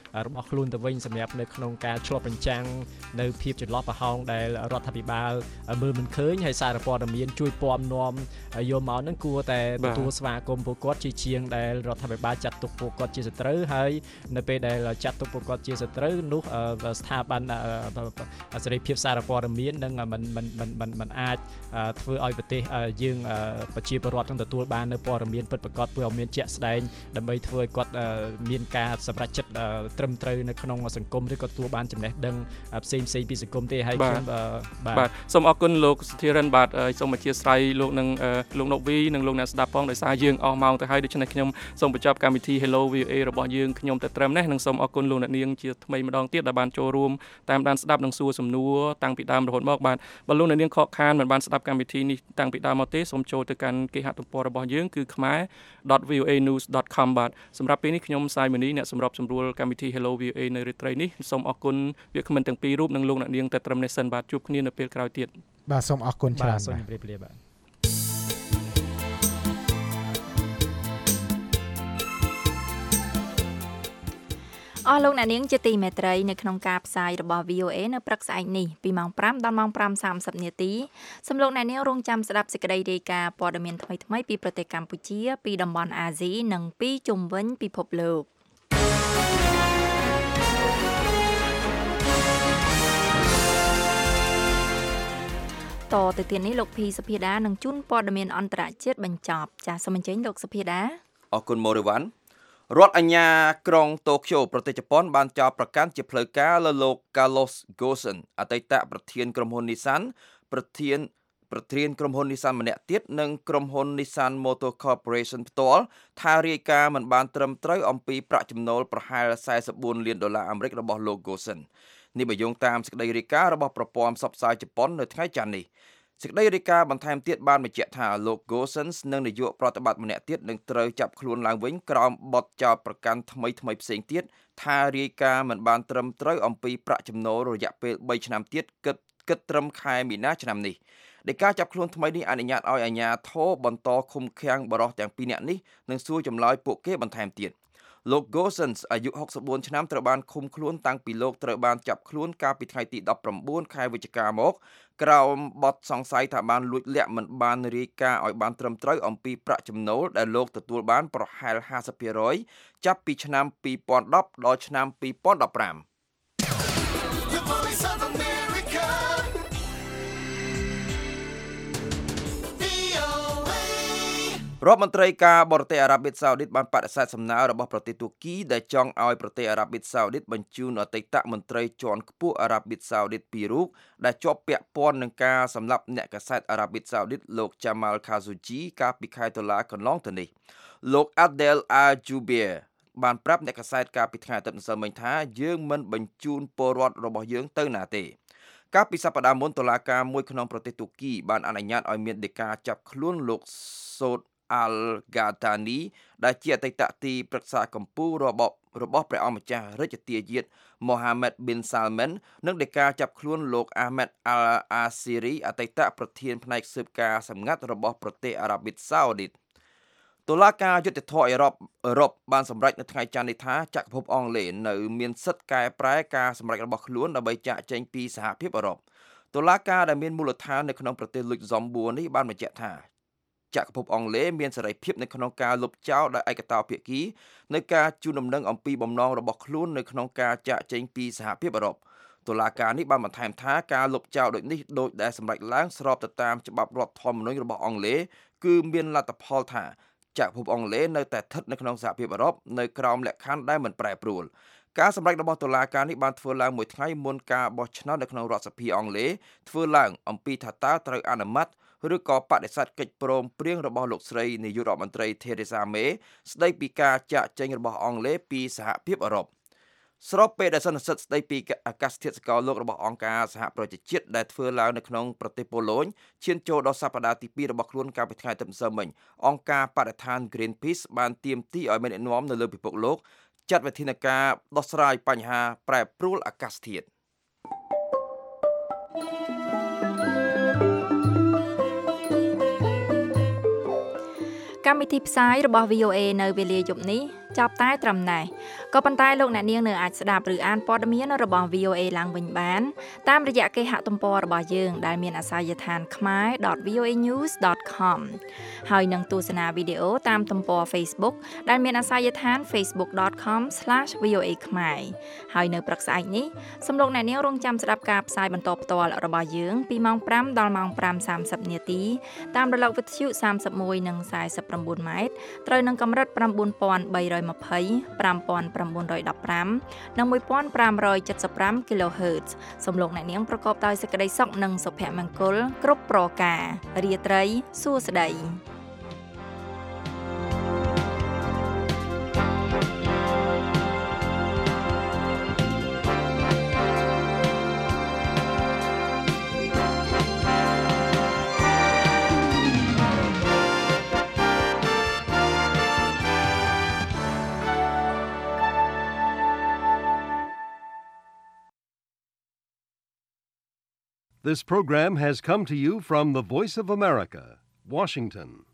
N: របស់ខ្លួនទៅវិញសម្រាប់នៅក្នុងការឆ្លុះបញ្ចាំងនៅភាពចន្លោះប្រហោងដែលរដ្ឋាភិបាលមើលមិនឃើញហើយសារព័ត៌មានជួយពំនាំយកមកនឹងគួរតែទទួលស្វាគមន៍ពួកគាត់ជាជាងដែលរដ្ឋាភិបាលចាត់ទុកពួកគាត់ជាសត្រូវហើយនៅពេលដែលចាត់ទុកពួកគាត់ជាសត្រូវនោះស្ថាប័នសេរីភាពសារព័ត៌មាននឹងមិនអាចធ្វើឲ្យប្រទេសយើងប្រជាពលរដ្ឋនឹងទទួលបាននៅព័ត៌មានពិតប្រាកដព័ត៌មានជាក់ស្ដែងដើម្បីធ្វើឲ្យគាត់មានការសម្រេចចិត្តត្រឹមត្រូវនៅក្នុងសង្គមឬក៏ទទួលបានចំណេះដឹងផ្សេងពីសង្គមទេហើយខ្ញុំ
M: បាទសូមអរគុណលោកសុធិរិនបាទសូមអធិស្ឋានលោកនឹងលោកណូវីនិងលោកអ្នកស្ដាប់ផងដោយសារយើងអស់ម៉ោងទៅហើយដូច្នេះខ្ញុំសូមបញ្ចប់កម្មវិធី Hello VOA របស់យើងខ្ញុំតែត្រឹមនេះនិងសូមអរគុណលោកអ្នកនាងជាថ្មីម្ដងទៀតដែលបានចូលរួមតាមដានស្ដាប់និងសួរសំណួរតាំងពីដើមរហូតមកបាទបើលោកអ្នកនាងខកខានមិនបានស្ដាប់កម្មវិធីនេះតាំងពីដើមមកទេសូមចូលទៅកាន់គេហទំព័ររបស់យើងគឺ khmer.voanews.com បាទសម្រាប់ពេលនេះខ្ញុំសាយមនីអ្នកសម្របសម្រួលកម្មវិធី Hello VOA នៅរាត្រីនេះសូមអរគុណវាគ្មិនទាំងពីររូបនិងលោកអ្នកនាងតែត្រឹមនេះសិនបាទជួបគ្នានៅពេលក្រោយទៀត
O: បាទសូមអរគុណច្រើន
N: បាទសូមជម្រាបលាបាទ
C: អស់លោកអ្នកនាងជាទីមេត្រីនៅក្នុងការផ្សាយរបស់ VOA នៅព្រឹកស្អែកនេះពីម៉ោង5ដល់ម៉ោង 5:30 នាទីសូមលោកអ្នកនាងរងចាំស្ដាប់សេចក្តីរាយការណ៍ព័ត៌មានថ្មីៗពីប្រទេសកម្ពុជាពីតំបន់អាស៊ីនិងពីជុំវិញពិភពលោកតទៅទៀតនេះលោកភីសុភាដានឹងជូនព័ត៌មានអន្តរជាតិបញ្ចប់ចាសសូមអញ្ជើញលោកសុភាដា
D: អរគុណម៉ូរីវ៉ាន់រដ្ឋអាជ្ញាក្រុងតូក្យូប្រទេសជប៉ុនបានចោទប្រកាន់ជាផ្លូវការលើលោក Carlos Ghosn អតីតប្រធានក្រុមហ៊ុន Nissan ប្រធានក្រុមហ៊ុន Nissan ម្នាក់ទៀតនិងក្រុមហ៊ុន Nissan Motor Corporation ផ្ទាល់ថារាយការណ៍មិនបានត្រឹមត្រូវអំពីប្រាក់ចំណូលប្រហែល$44 លានរបស់លោក Ghosn នេះបើយោងតាមសេចក្តីរាយការណ៍របស់ប្រព័ន្ធផ្សព្វផ្សាយជប៉ុននៅថ្ងៃច័ន្ទនេះសេចក្តីរាយការណ៍បន្ថែមទៀតបានបញ្ជាក់ថាលោក Ghosn និងនាយកប្រតិបត្តិម្នាក់ទៀតនឹងត្រូវចាប់ខ្លួនឡើងវិញក្រោមបទចោទប្រកាន់ថ្មីផ្សេងទៀតថារាយការណ៍មិនបានត្រឹមត្រូវអំពីប្រាក់ចំណូលរយៈពេល3ឆ្នាំទៀតគិតត្រឹមខែមីនាឆ្នាំនេះដែលការចាប់ខ្លួនថ្មីនេះអនុញ្ញាតឲ្យអាជ្ញាធរបន្តឃុំឃាំងបរិសុទ្ធទាំងពីរនាក់នេះនិងសួរចម្លើយពួកគេបន្ថែមទៀតលោក Ghosn អាយុ64ឆ្នាំត្រូវបានឃុំខ្លួនតាំងពីលោកត្រូវបានចាប់ខ្លួនកាលពីថ្ងៃទី19ខែវិច្ឆិកាមកក្រោមបទសង្ស័យថាបានលួចលាក់មិនបានរាយការណ៍ឲ្យបានត្រឹមត្រូវអំពីប្រាក់ចំណូលដែលលោកទទួលបានប្រហែល 50% ចាប់ពីឆ្នាំ2010ដល់ឆ្នាំ2015រដ្ឋមន្ត្រីការបរទេសអារ៉ាប៊ីសាអូឌីតបានបដិសេធសំណើរបស់ប្រទេសទួរគីដែលចង់ឲ្យប្រទេសអារ៉ាប៊ីសាអូឌីតបញ្ជូនអតីតមន្ត្រីជាន់ខ្ពស់អារ៉ាប៊ីសាអូឌីត2រូបដែលជាប់ពាក់ព័ន្ធនឹងការសម្លាប់អ្នកកាសែតអារ៉ាប៊ីសាអូឌីតលោក Jamal Khashoggi កាលពីខែតុលាកន្លងទៅនេះលោក Adel Al-Jubeir បានប្រាប់អ្នកកាសែតកាលពីថ្ងៃអាទិត្យម្សិលមិញថាយើងមិនបញ្ជូនពលរដ្ឋរបស់យើងទៅណាទេកាលពីសប្តាហ៍មុនតុលាការមួយក្នុងប្រទេសទួរគីបានអនុញ្ញាតឲ្យមានដីកាចាប់ខ្លួនលោកសូតAl-Ghatani ដែលជាអតីតទីប្រឹក្សាកម្ពុជារបស់ព្រះអង្គម្ចាស់រាជទាយាទ Mohammed bin Salman និងដីកាចាប់ខ្លួនលោក Ahmed Al-Asiri អតីតប្រធានផ្នែកស៊ើបការសម្ងាត់របស់ប្រទេសអារ៉ាប៊ីសាអូឌីតតុលាការយុត្តិធម៌អឺរ៉ុបបានសម្រេចនៅថ្ងៃច័ន្ទនេះថាចក្រភពអង់គ្លេសនៅមានសិទ្ធិកែប្រែការសម្រេចរបស់ខ្លួនដើម្បីចាកចេញពីសហភាពអឺរ៉ុបតុលាការដែលមានមូលដ្ឋាននៅក្នុងប្រទេសលុចហ្សំបួរនេះបានបញ្ជាក់ថាចក្រភពអង់គ្លេសមានសេរីភាពនៅក្នុងការលុបចោលដោយឯកតោភាគីនៅការជូនដំណឹងអំពីបំណងរបស់ខ្លួននៅក្នុងការចាកចេញពីសហភាពអឺរ៉ុបតុលាការនេះបានបន្ថែមថាការលុបចោលដូចនេះដូចដែលសម្រេចឡើងស្របទៅតាមច្បាប់រដ្ឋធម្មនុញ្ញរបស់អង់គ្លេសគឺមានលទ្ធផលថាចក្រភពអង់គ្លេសនៅតែស្ថិតនៅក្នុងសហភាពអឺរ៉ុបនៅក្រោមលក្ខខណ្ឌដែលមិនប្រែប្រួលការសម្រេចរបស់តុលាការនេះបានធ្វើឡើងមួយថ្ងៃមុនការបោះឆ្នោតនៅក្នុងរដ្ឋសភាអង់គ្លេសធ្វើឡើងអំពីថាតើត្រូវអនុម័តឬក៏បដិសេធកិច្ចព្រមព្រៀងរបស់លោកស្រីនាយករដ្ឋមន្ត្រី Theresa May ស្ដីពីការចាកចេញរបស់អង់គ្លេសពីសហភាពអឺរ៉ុបស្របពេលដែលសន្និសីទស្ដីពីអាកាសធាតុសកលលោករបស់អង្គការសហប្រជាជាតិដែលធ្វើឡើងនៅក្នុងប្រទេសប៉ូឡូញឈានចូលដល់សប្តាហ៍ទី2របស់ខ្លួនកាលពីថ្ងៃអាទិត្យម្សិលមិញអង្គការបរិស្ថាន Greenpeace បានទាមទារឲ្យមានអ្នកនាំនៅលើពិភពលោកចាត់វិធានការដោះស្រាយបញ្ហាប្រែប្រួលអាកាសធាតុ
C: កម្មវិធីផ្សាយរបស់ VOA នៅវេលាយប់នេះចាប់តែត្រឹមណេះក៏ប៉ុន្តែលោកអ្នកនាងនៅអាចស្ដាប់ឬអានព័ត៌មានរបស់ VOA ឡើងវិញបានតាមរយៈគេហទំព័ររបស់យើងដែលមានអាសយដ្ឋាន khmer.voanews.com ហើយនឹងទស្សនាវីដេអូតាមទំព័រ Facebook ដែលមានអាសយដ្ឋាន facebook.com/voa ខ្មែរហើយនៅព្រឹកស្អែកនេះសូមលោកអ្នកនាងរងចាំស្ដាប់ការផ្សាយបន្តផ្ទាល់របស់យើងពីម៉ោង 5 ដល់ម៉ោង 5:30 នាទីតាមរលកវិទ្យុ 31 និង 49 ម៉ែត្រត្រូវនឹងកម្រិត 9320 5915 និង 1575 kHz សូមលោកអ្នកនាងប្រកបដោយសេចក្តីសុខនិងសុភមង្គលគ្រប់ប្រការរាត្រីសួស្តី
A: This program has come to you from the Voice of America, Washington.